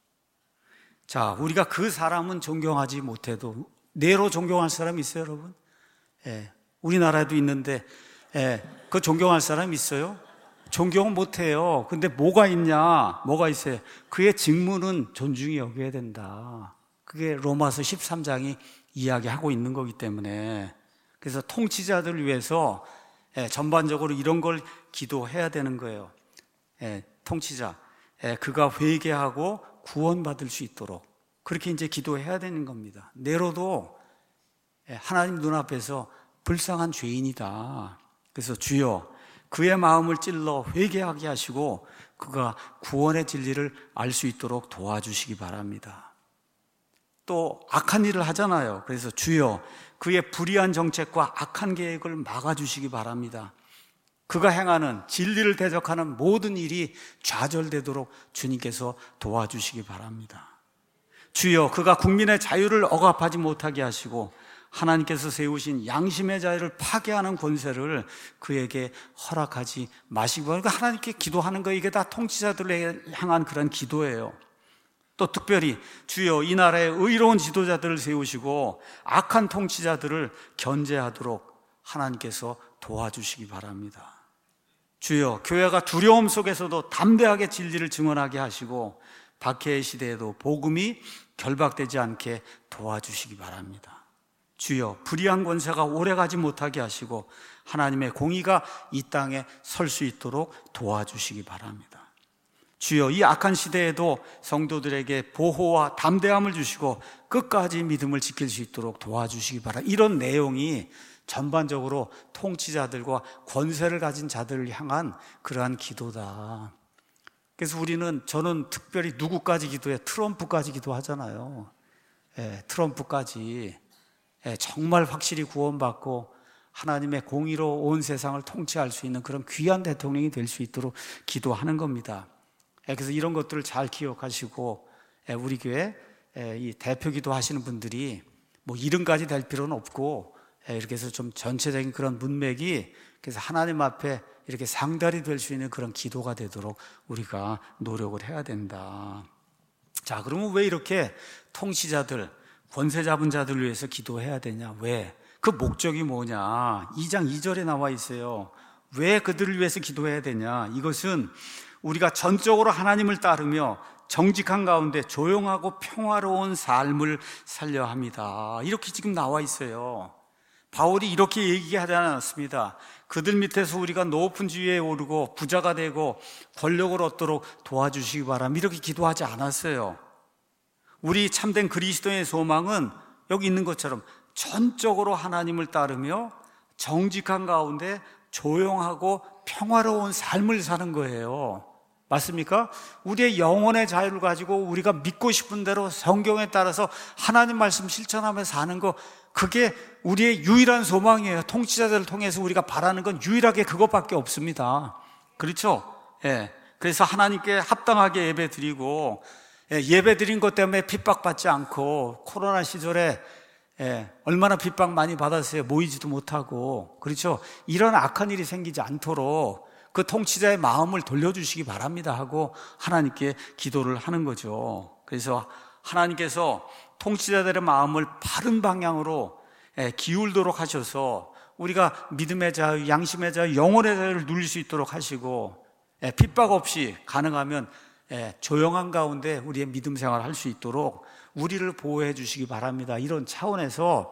자, 우리가 그 사람은 존경하지 못해도 네로 존경할 사람 있어요, 여러분? 예, 우리나라에도 있는데 예, 그 존경할 사람 있어요? 존경은 못해요. 근데 뭐가 있냐? 뭐가 있어요? 그의 직무는 존중히 여겨야 된다. 그게 로마서 십삼 장이 이야기하고 있는 거기 때문에, 그래서 통치자들을 위해서 예, 전반적으로 이런 걸 기도해야 되는 거예요. 예, 통치자, 예, 그가 회개하고 구원받을 수 있도록 그렇게 이제 기도해야 되는 겁니다. 네로도 예, 하나님 눈앞에서 불쌍한 죄인이다. 그래서 주여 그의 마음을 찔러 회개하게 하시고 그가 구원의 진리를 알 수 있도록 도와주시기 바랍니다. 또 악한 일을 하잖아요. 그래서 주여 그의 불의한 정책과 악한 계획을 막아주시기 바랍니다. 그가 행하는 진리를 대적하는 모든 일이 좌절되도록 주님께서 도와주시기 바랍니다. 주여 그가 국민의 자유를 억압하지 못하게 하시고 하나님께서 세우신 양심의 자유를 파괴하는 권세를 그에게 허락하지 마시고, 그러니까 하나님께 기도하는 거, 이게 다 통치자들을 향한 그런 기도예요. 또 특별히 주여 이 나라의 의로운 지도자들을 세우시고 악한 통치자들을 견제하도록 하나님께서 도와주시기 바랍니다. 주여 교회가 두려움 속에서도 담대하게 진리를 증언하게 하시고 박해의 시대에도 복음이 결박되지 않게 도와주시기 바랍니다. 주여 불의한 권세가 오래가지 못하게 하시고 하나님의 공의가 이 땅에 설 수 있도록 도와주시기 바랍니다. 주여 이 악한 시대에도 성도들에게 보호와 담대함을 주시고 끝까지 믿음을 지킬 수 있도록 도와주시기 바랍니다. 이런 내용이 전반적으로 통치자들과 권세를 가진 자들을 향한 그러한 기도다. 그래서 우리는, 저는 특별히 누구까지 기도해? 트럼프까지 기도하잖아요. 예, 트럼프까지 예, 정말 확실히 구원받고 하나님의 공의로 온 세상을 통치할 수 있는 그런 귀한 대통령이 될 수 있도록 기도하는 겁니다. 예, 그래서 이런 것들을 잘 기억하시고 예, 우리 교회 예, 이 대표기도 하시는 분들이 뭐 이름까지 될 필요는 없고 예, 이렇게 해서 좀 전체적인 그런 문맥이, 그래서 하나님 앞에 이렇게 상달이 될 수 있는 그런 기도가 되도록 우리가 노력을 해야 된다. 자, 그러면 왜 이렇게 통치자들, 권세 잡은 자들을 위해서 기도해야 되냐? 왜? 그 목적이 뭐냐? 이 장 이 절에 나와 있어요. 왜 그들을 위해서 기도해야 되냐? 이것은 우리가 전적으로 하나님을 따르며 정직한 가운데 조용하고 평화로운 삶을 살려 합니다. 이렇게 지금 나와 있어요. 바울이 이렇게 얘기하지 않았습니다. 그들 밑에서 우리가 높은 지위에 오르고 부자가 되고 권력을 얻도록 도와주시기 바랍니다. 이렇게 기도하지 않았어요. 우리 참된 그리스도의 소망은 여기 있는 것처럼 전적으로 하나님을 따르며 정직한 가운데 조용하고 평화로운 삶을 사는 거예요. 맞습니까? 우리의 영혼의 자유를 가지고 우리가 믿고 싶은 대로 성경에 따라서 하나님 말씀 실천하며 사는 거, 그게 우리의 유일한 소망이에요. 통치자들을 통해서 우리가 바라는 건 유일하게 그것밖에 없습니다. 그렇죠? 예. 그래서 하나님께 합당하게 예배 드리고, 예, 예배 드린 것 때문에 핍박받지 않고, 코로나 시절에 예, 얼마나 핍박 많이 받았어요. 모이지도 못하고. 그렇죠? 이런 악한 일이 생기지 않도록 그 통치자의 마음을 돌려주시기 바랍니다 하고 하나님께 기도를 하는 거죠. 그래서 하나님께서 통치자들의 마음을 바른 방향으로 기울도록 하셔서 우리가 믿음의 자유, 양심의 자유, 영혼의 자유를 누릴 수 있도록 하시고 핍박 없이 가능하면 조용한 가운데 우리의 믿음 생활을 할 수 있도록 우리를 보호해 주시기 바랍니다. 이런 차원에서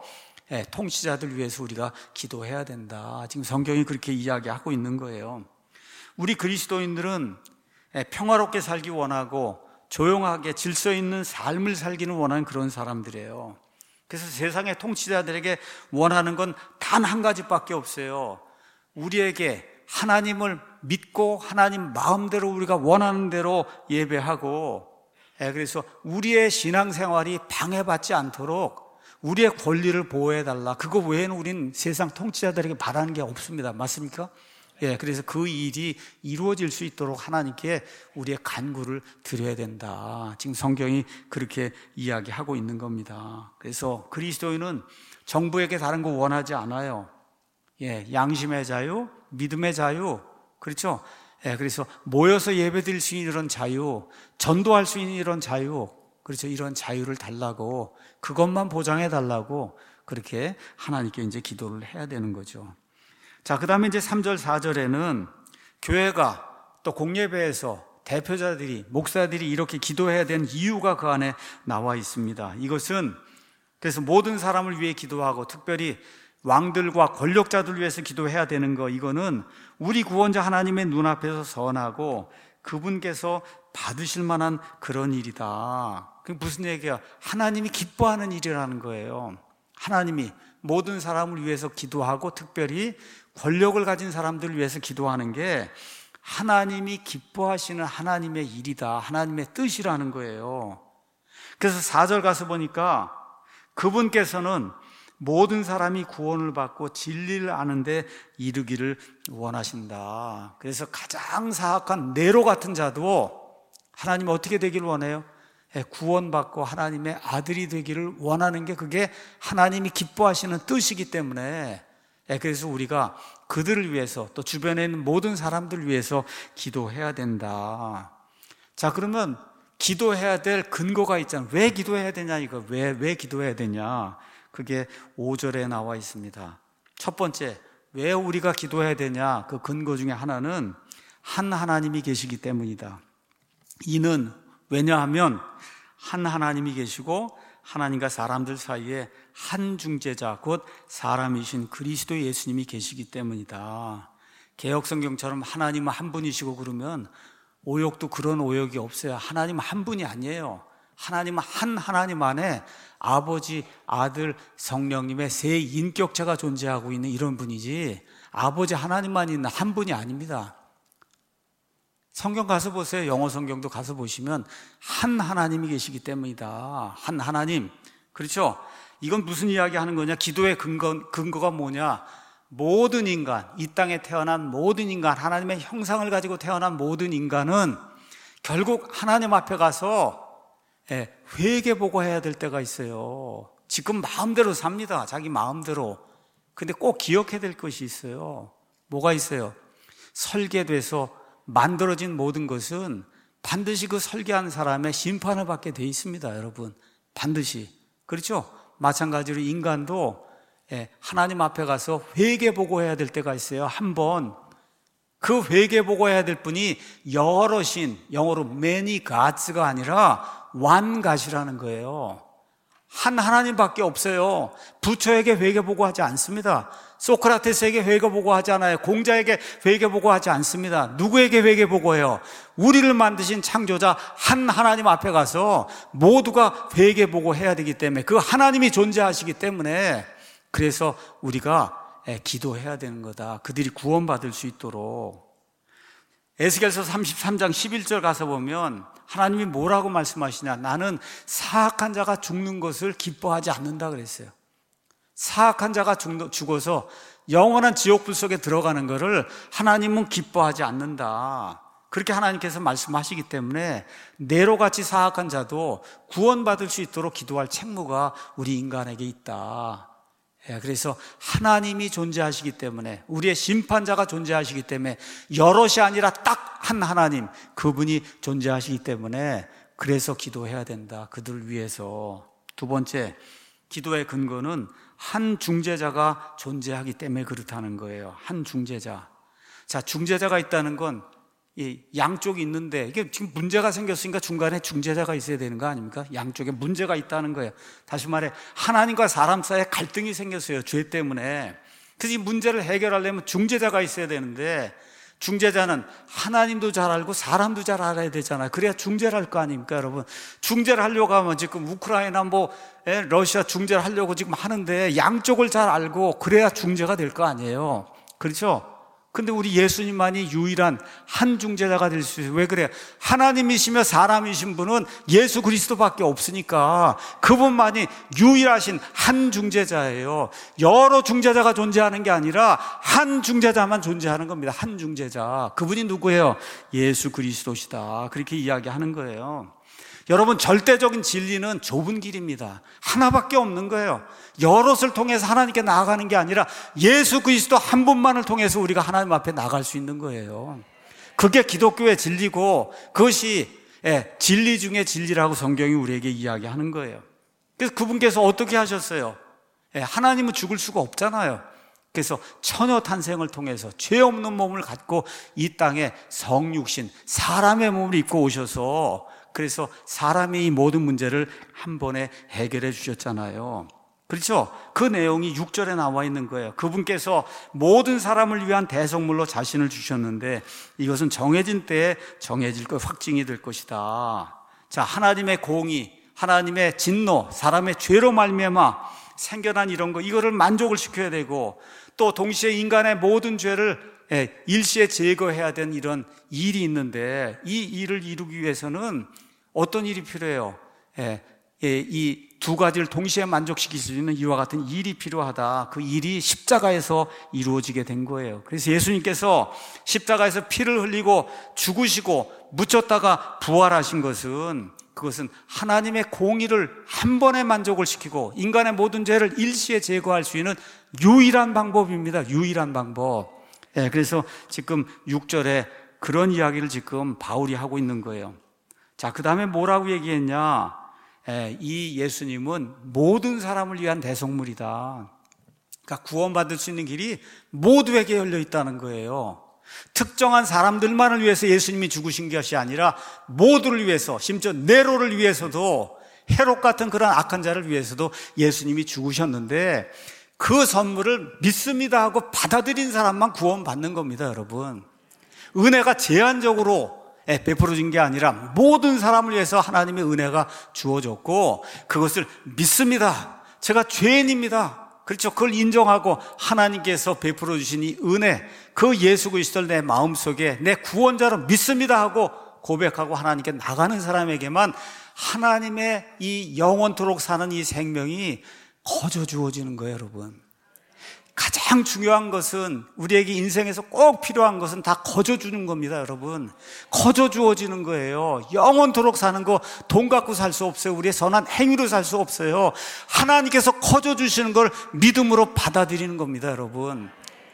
통치자들 위해서 우리가 기도해야 된다. 지금 성경이 그렇게 이야기하고 있는 거예요. 우리 그리스도인들은 평화롭게 살기 원하고 조용하게 질서 있는 삶을 살기는 원하는 그런 사람들이에요. 그래서 세상의 통치자들에게 원하는 건 단 한 가지밖에 없어요. 우리에게 하나님을 믿고 하나님 마음대로 우리가 원하는 대로 예배하고, 그래서 우리의 신앙생활이 방해받지 않도록 우리의 권리를 보호해달라. 그거 외에는 우린 세상 통치자들에게 바라는 게 없습니다. 맞습니까? 예, 그래서 그 일이 이루어질 수 있도록 하나님께 우리의 간구를 드려야 된다. 지금 성경이 그렇게 이야기하고 있는 겁니다. 그래서 그리스도인은 정부에게 다른 거 원하지 않아요. 예, 양심의 자유, 믿음의 자유, 그렇죠? 예, 그래서 모여서 예배드릴 수 있는 이런 자유, 전도할 수 있는 이런 자유, 그렇죠? 이런 자유를 달라고, 그것만 보장해 달라고 그렇게 하나님께 이제 기도를 해야 되는 거죠. 자, 그 다음에 이제 삼 절, 사 절에는 교회가 또 공예배에서 대표자들이, 목사들이 이렇게 기도해야 되는 이유가 그 안에 나와 있습니다. 이것은 그래서 모든 사람을 위해 기도하고 특별히 왕들과 권력자들을 위해서 기도해야 되는 거, 이거는 우리 구원자 하나님의 눈앞에서 선하고 그분께서 받으실 만한 그런 일이다. 그게 무슨 얘기야? 하나님이 기뻐하는 일이라는 거예요. 하나님이 모든 사람을 위해서 기도하고 특별히 권력을 가진 사람들을 위해서 기도하는 게 하나님이 기뻐하시는 하나님의 일이다. 하나님의 뜻이라는 거예요. 그래서 사 절 가서 보니까 그분께서는 모든 사람이 구원을 받고 진리를 아는 데 이르기를 원하신다. 그래서 가장 사악한 네로 같은 자도 하나님 어떻게 되기를 원해요? 구원받고 하나님의 아들이 되기를 원하는 게 그게 하나님이 기뻐하시는 뜻이기 때문에, 그래서 우리가 그들을 위해서 또 주변에 있는 모든 사람들을 위해서 기도해야 된다. 자, 그러면 기도해야 될 근거가 있잖아요. 왜 기도해야 되냐, 이거. 왜, 왜 기도해야 되냐. 그게 오 절에 나와 있습니다. 첫 번째, 왜 우리가 기도해야 되냐. 그 근거 중에 하나는 한 하나님이 계시기 때문이다. 이는 왜냐하면 한 하나님이 계시고 하나님과 사람들 사이에 한 중재자, 곧 사람이신 그리스도 예수님이 계시기 때문이다. 개역성경처럼 하나님은 한 분이시고 그러면 오역도 그런 오역이 없어요. 하나님은 한 분이 아니에요. 하나님은 한 하나님 안에 아버지, 아들, 성령님의 세 인격체가 존재하고 있는 이런 분이지 아버지 하나님만 있는 한 분이 아닙니다. 성경 가서 보세요. 영어 성경도 가서 보시면 한 하나님이 계시기 때문이다. 한 하나님. 그렇죠? 이건 무슨 이야기 하는 거냐? 기도의 근거, 근거가 뭐냐? 모든 인간, 이 땅에 태어난 모든 인간, 하나님의 형상을 가지고 태어난 모든 인간은 결국 하나님 앞에 가서 회개보고 해야 될 때가 있어요. 지금 마음대로 삽니다. 자기 마음대로. 근데 꼭 기억해야 될 것이 있어요. 뭐가 있어요? 설계돼서 만들어진 모든 것은 반드시 그 설계한 사람의 심판을 받게 돼 있습니다, 여러분. 반드시. 그렇죠? 마찬가지로 인간도 하나님 앞에 가서 회개보고 해야 될 때가 있어요. 한 번. 그 회개보고 해야 될 분이 여러신, 영어로 many gods가 아니라 one god이라는 거예요. 한 하나님밖에 없어요. 부처에게 회개보고 하지 않습니다. 소크라테스에게 회개보고 하지 않아요. 공자에게 회개보고 하지 않습니다. 누구에게 회개보고 해요? 우리를 만드신 창조자 한 하나님 앞에 가서 모두가 회개보고 해야 되기 때문에, 그 하나님이 존재하시기 때문에, 그래서 우리가 기도해야 되는 거다. 그들이 구원받을 수 있도록. 에스겔서 삼십삼 장 십일 절 가서 보면 하나님이 뭐라고 말씀하시냐? 나는 사악한 자가 죽는 것을 기뻐하지 않는다 그랬어요. 사악한 자가 죽어서 영원한 지옥불 속에 들어가는 것을 하나님은 기뻐하지 않는다. 그렇게 하나님께서 말씀하시기 때문에 네로같이 사악한 자도 구원받을 수 있도록 기도할 책무가 우리 인간에게 있다. 그래서 하나님이 존재하시기 때문에, 우리의 심판자가 존재하시기 때문에, 여럿이 아니라 딱 한 하나님, 그분이 존재하시기 때문에 그래서 기도해야 된다. 그들을 위해서. 두 번째, 기도의 근거는 한 중재자가 존재하기 때문에 그렇다는 거예요. 한 중재자. 자, 중재자가 있다는 건 이 양쪽이 있는데, 이게 지금 문제가 생겼으니까 중간에 중재자가 있어야 되는 거 아닙니까? 양쪽에 문제가 있다는 거예요. 다시 말해, 하나님과 사람 사이에 갈등이 생겼어요. 죄 때문에. 그래서 이 문제를 해결하려면 중재자가 있어야 되는데, 중재자는 하나님도 잘 알고 사람도 잘 알아야 되잖아요. 그래야 중재를 할 거 아닙니까, 여러분? 중재를 하려고 하면 지금 우크라이나 뭐 러시아 중재를 하려고 지금 하는데, 양쪽을 잘 알고 그래야 중재가 될 거 아니에요. 그렇죠? 근데 우리 예수님만이 유일한 한 중재자가 될 수 있어요. 왜 그래요? 하나님이시며 사람이신 분은 예수 그리스도밖에 없으니까 그분만이 유일하신 한 중재자예요. 여러 중재자가 존재하는 게 아니라 한 중재자만 존재하는 겁니다. 한 중재자. 그분이 누구예요? 예수 그리스도시다. 그렇게 이야기하는 거예요. 여러분, 절대적인 진리는 좁은 길입니다. 하나밖에 없는 거예요. 여럿을 통해서 하나님께 나아가는 게 아니라 예수 그리스도 한 분만을 통해서 우리가 하나님 앞에 나갈 수 있는 거예요. 그게 기독교의 진리고, 그것이 진리 중에 진리라고 성경이 우리에게 이야기하는 거예요. 그래서 그분께서 어떻게 하셨어요? 하나님은 죽을 수가 없잖아요. 그래서 처녀 탄생을 통해서 죄 없는 몸을 갖고 이 땅에 성육신, 사람의 몸을 입고 오셔서, 그래서 사람이 이 모든 문제를 한 번에 해결해 주셨잖아요. 그렇죠? 그 내용이 육 절에 나와 있는 거예요. 그분께서 모든 사람을 위한 대성물로 자신을 주셨는데, 이것은 정해진 때에 정해질 것, 확증이 될 것이다. 자, 하나님의 공의, 하나님의 진노, 사람의 죄로 말미암아 생겨난 이런 거, 이거를 만족을 시켜야 되고, 또 동시에 인간의 모든 죄를 일시에 제거해야 되는 이런 일이 있는데, 이 일을 이루기 위해서는 어떤 일이 필요해요? 이 두 가지를 동시에 만족시킬 수 있는 이와 같은 일이 필요하다. 그 일이 십자가에서 이루어지게 된 거예요. 그래서 예수님께서 십자가에서 피를 흘리고 죽으시고 묻혔다가 부활하신 것은, 그것은 하나님의 공의를 한 번에 만족을 시키고 인간의 모든 죄를 일시에 제거할 수 있는 유일한 방법입니다. 유일한 방법. 예, 그래서 지금 육 절에 그런 이야기를 지금 바울이 하고 있는 거예요. 자, 그 다음에 뭐라고 얘기했냐? 예, 이 예수님은 모든 사람을 위한 대속물이다. 그러니까 구원받을 수 있는 길이 모두에게 열려 있다는 거예요. 특정한 사람들만을 위해서 예수님이 죽으신 것이 아니라 모두를 위해서, 심지어 네로를 위해서도, 헤롯 같은 그런 악한 자를 위해서도 예수님이 죽으셨는데, 그 선물을 믿습니다 하고 받아들인 사람만 구원받는 겁니다, 여러분. 은혜가 제한적으로 베풀어진 게 아니라 모든 사람을 위해서 하나님의 은혜가 주어졌고, 그것을 믿습니다, 제가 죄인입니다, 그렇죠, 그걸 인정하고 하나님께서 베풀어 주신 이 은혜, 그 예수 그리스도를 내 마음속에 내 구원자로 믿습니다 하고 고백하고 하나님께 나가는 사람에게만 하나님의 이 영원토록 사는 이 생명이 거저 주어지는 거예요, 여러분. 가장 중요한 것은, 우리에게 인생에서 꼭 필요한 것은 다 거저 주는 겁니다, 여러분. 거저 주어지는 거예요. 영원토록 사는 거 돈 갖고 살 수 없어요. 우리의 선한 행위로 살 수 없어요. 하나님께서 거저 주시는 걸 믿음으로 받아들이는 겁니다, 여러분.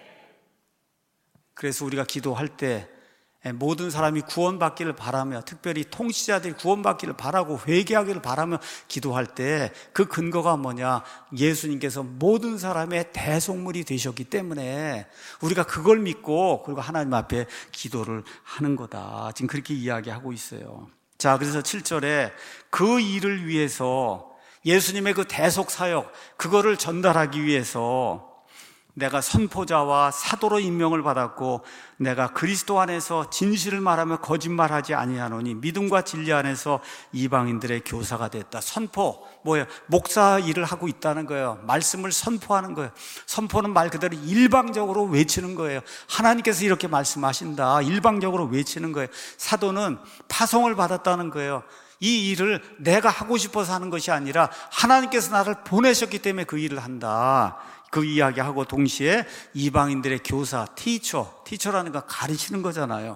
그래서 우리가 기도할 때 모든 사람이 구원받기를 바라며, 특별히 통치자들이 구원받기를 바라고 회개하기를 바라며 기도할 때 그 근거가 뭐냐? 예수님께서 모든 사람의 대속물이 되셨기 때문에 우리가 그걸 믿고, 그리고 하나님 앞에 기도를 하는 거다. 지금 그렇게 이야기하고 있어요. 자, 그래서 칠 절에 그 일을 위해서, 예수님의 그 대속 사역, 그거를 전달하기 위해서 내가 선포자와 사도로 임명을 받았고, 내가 그리스도 안에서 진실을 말하며 거짓말하지 아니하노니 믿음과 진리 안에서 이방인들의 교사가 됐다. 선포, 뭐예요? 목사 일을 하고 있다는 거예요. 말씀을 선포하는 거예요. 선포는 말 그대로 일방적으로 외치는 거예요. 하나님께서 이렇게 말씀하신다, 일방적으로 외치는 거예요. 사도는 파송을 받았다는 거예요. 이 일을 내가 하고 싶어서 하는 것이 아니라 하나님께서 나를 보내셨기 때문에 그 일을 한다. 그 이야기하고 동시에 이방인들의 교사, 티처, 티처라는 거 가르치는 거잖아요.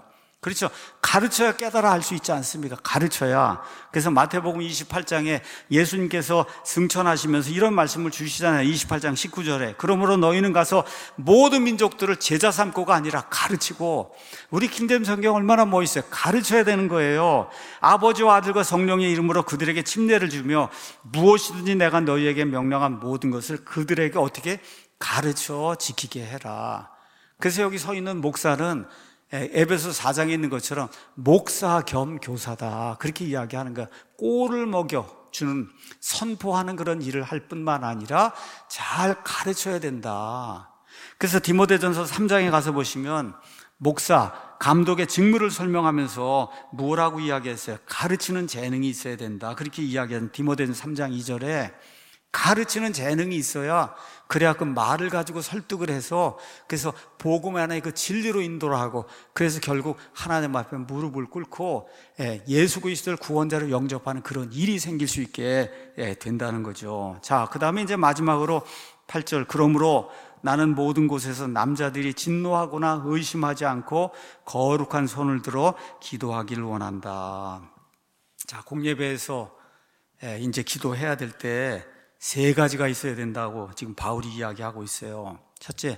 그렇죠. 가르쳐야 깨달아 알 수 있지 않습니까? 가르쳐야. 그래서 마태복음 이십팔 장에 예수님께서 승천하시면서 이런 말씀을 주시잖아요. 이십팔 장 십구 절에 그러므로 너희는 가서 모든 민족들을 제자 삼고가 아니라 가르치고, 우리 킹잼 성경 얼마나 멋있어요. 가르쳐야 되는 거예요. 아버지와 아들과 성령의 이름으로 그들에게 침례를 주며 무엇이든지 내가 너희에게 명령한 모든 것을 그들에게 어떻게 가르쳐 지키게 해라. 그래서 여기 서 있는 목사는 에베소 사 장에 있는 것처럼 목사 겸 교사다, 그렇게 이야기하는 거야. 꼴을 먹여주는, 선포하는 그런 일을 할 뿐만 아니라 잘 가르쳐야 된다. 그래서 디모데전서 삼 장에 가서 보시면 목사, 감독의 직무를 설명하면서 뭐라고 이야기했어요? 가르치는 재능이 있어야 된다, 그렇게 이야기한 디모데전서 삼 장 이 절에 가르치는 재능이 있어야, 그래야 그 말을 가지고 설득을 해서, 그래서 복음 안에 그 진리로 인도를 하고, 그래서 결국 하나님 앞에 무릎을 꿇고 예수 그리스도를 구원자로 영접하는 그런 일이 생길 수 있게 된다는 거죠. 자, 그 다음에 이제 마지막으로 팔 절, 그러므로 나는 모든 곳에서 남자들이 진노하거나 의심하지 않고 거룩한 손을 들어 기도하기를 원한다. 자, 공예배에서 이제 기도해야 될 때 세 가지가 있어야 된다고 지금 바울이 이야기하고 있어요. 첫째,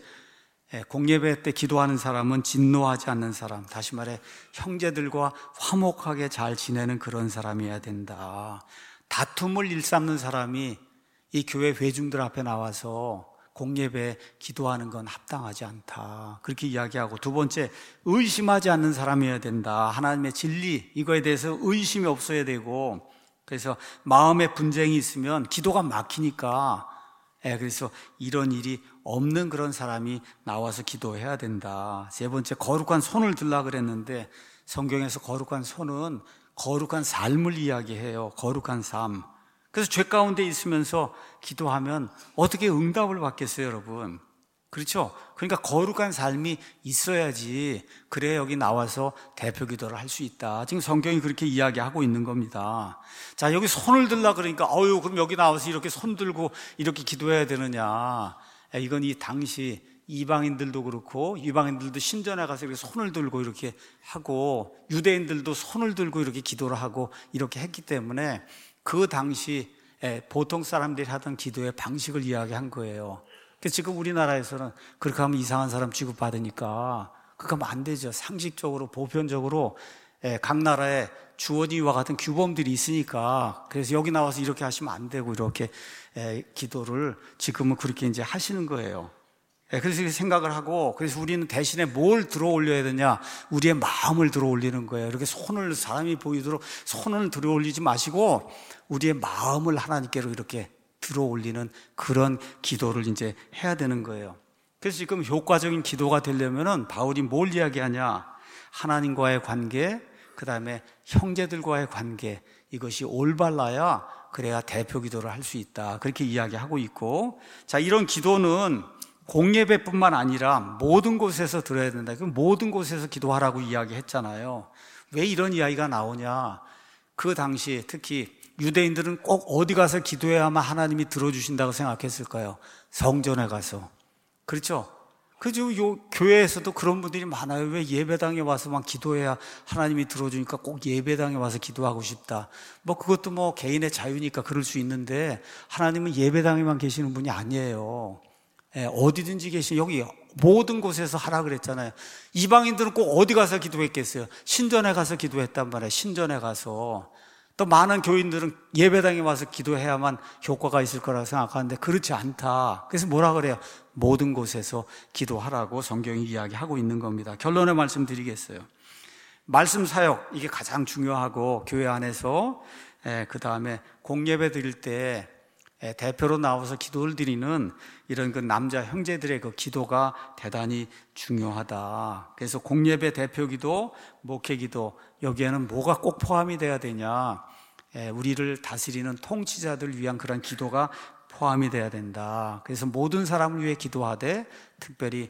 공예배 때 기도하는 사람은 진노하지 않는 사람, 다시 말해 형제들과 화목하게 잘 지내는 그런 사람이어야 된다. 다툼을 일삼는 사람이 이 교회 회중들 앞에 나와서 공예배에 기도하는 건 합당하지 않다, 그렇게 이야기하고, 두 번째, 의심하지 않는 사람이어야 된다. 하나님의 진리, 이거에 대해서 의심이 없어야 되고, 그래서 마음에 분쟁이 있으면 기도가 막히니까, 예, 그래서 이런 일이 없는 그런 사람이 나와서 기도해야 된다. 세 번째, 거룩한 손을 들라 그랬는데 성경에서 거룩한 손은 거룩한 삶을 이야기해요. 거룩한 삶. 그래서 죄 가운데 있으면서 기도하면 어떻게 응답을 받겠어요, 여러분? 그렇죠? 그러니까 거룩한 삶이 있어야지, 그래야 여기 나와서 대표 기도를 할 수 있다. 지금 성경이 그렇게 이야기하고 있는 겁니다. 자, 여기 손을 들라 그러니까 어유 그럼 여기 나와서 이렇게 손 들고 이렇게 기도해야 되느냐? 이건 이 당시 이방인들도 그렇고, 이방인들도 신전에 가서 이렇게 손을 들고 이렇게 하고, 유대인들도 손을 들고 이렇게 기도를 하고 이렇게 했기 때문에 그 당시 보통 사람들이 하던 기도의 방식을 이야기한 거예요. 지금 우리나라에서는 그렇게 하면 이상한 사람 취급받으니까 그렇게 하면 안 되죠. 상식적으로, 보편적으로 각 나라에 주원이와 같은 규범들이 있으니까, 그래서 여기 나와서 이렇게 하시면 안 되고, 이렇게 기도를 지금은 그렇게 이제 하시는 거예요. 그래서 이렇게 생각을 하고, 그래서 우리는 대신에 뭘 들어 올려야 되냐? 우리의 마음을 들어 올리는 거예요. 이렇게 손을, 사람이 보이도록 손을 들어 올리지 마시고 우리의 마음을 하나님께로 이렇게 들어 올리는 그런 기도를 이제 해야 되는 거예요. 그래서 지금 효과적인 기도가 되려면은 바울이 뭘 이야기하냐? 하나님과의 관계, 그 다음에 형제들과의 관계, 이것이 올바라야 그래야 대표 기도를 할 수 있다, 그렇게 이야기하고 있고, 자, 이런 기도는 공예배뿐만 아니라 모든 곳에서 들어야 된다. 그럼 모든 곳에서 기도하라고 이야기했잖아요. 왜 이런 이야기가 나오냐? 그 당시 특히 유대인들은 꼭 어디 가서 기도해야만 하나님이 들어주신다고 생각했을까요? 성전에 가서. 그렇죠? 그죠? 요 교회에서도 그런 분들이 많아요. 왜 예배당에 와서만 기도해야 하나님이 들어주니까 꼭 예배당에 와서 기도하고 싶다. 뭐 그것도 뭐 개인의 자유니까 그럴 수 있는데, 하나님은 예배당에만 계시는 분이 아니에요. 예, 어디든지 계시, 여기 모든 곳에서 하라 그랬잖아요. 이방인들은 꼭 어디 가서 기도했겠어요? 신전에 가서 기도했단 말이에요. 신전에 가서. 또 많은 교인들은 예배당에 와서 기도해야만 효과가 있을 거라고 생각하는데 그렇지 않다. 그래서 뭐라 그래요? 모든 곳에서 기도하라고 성경이 이야기하고 있는 겁니다. 결론의 말씀 드리겠어요. 말씀 사역, 이게 가장 중요하고, 교회 안에서 그 다음에 공예배 드릴 때 대표로 나와서 기도를 드리는 이런 그 남자 형제들의 그 기도가 대단히 중요하다. 그래서 공예배 대표 기도, 목회 기도, 여기에는 뭐가 꼭 포함이 돼야 되냐? 우리를 다스리는 통치자들 위한 그런 기도가 포함이 돼야 된다. 그래서 모든 사람을 위해 기도하되 특별히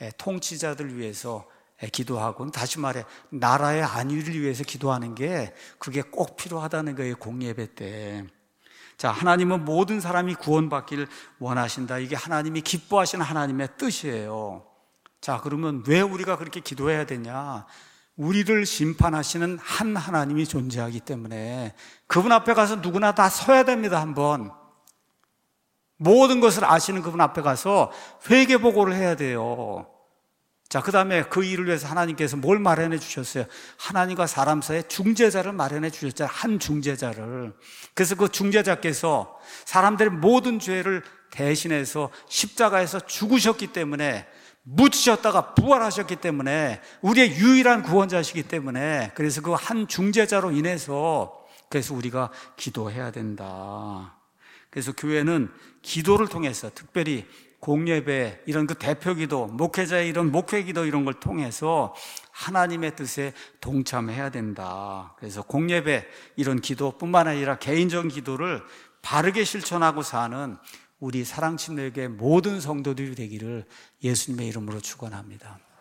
통치자들 위해서 기도하고, 다시 말해 나라의 안위를 위해서 기도하는 게 그게 꼭 필요하다는 거예요, 공예배 때. 자, 하나님은 모든 사람이 구원받기를 원하신다. 이게 하나님이 기뻐하시는 하나님의 뜻이에요. 자, 그러면 왜 우리가 그렇게 기도해야 되냐? 우리를 심판하시는 한 하나님이 존재하기 때문에 그분 앞에 가서 누구나 다 서야 됩니다. 한번 모든 것을 아시는 그분 앞에 가서 회개보고를 해야 돼요. 자, 그 다음에 그 일을 위해서 하나님께서 뭘 마련해 주셨어요? 하나님과 사람 사이에 중재자를 마련해 주셨잖아요. 한 중재자를. 그래서 그 중재자께서 사람들의 모든 죄를 대신해서 십자가에서 죽으셨기 때문에, 묻히셨다가 부활하셨기 때문에, 우리의 유일한 구원자시기 때문에, 그래서 그 한 중재자로 인해서 그래서 우리가 기도해야 된다. 그래서 교회는 기도를 통해서, 특별히 공예배, 이런 그 대표기도, 목회자의 이런 목회기도 이런 걸 통해서 하나님의 뜻에 동참해야 된다. 그래서 공예배, 이런 기도뿐만 아니라 개인적인 기도를 바르게 실천하고 사는 우리 사랑침례교회 모든 성도들이 되기를 예수님의 이름으로 축원합니다.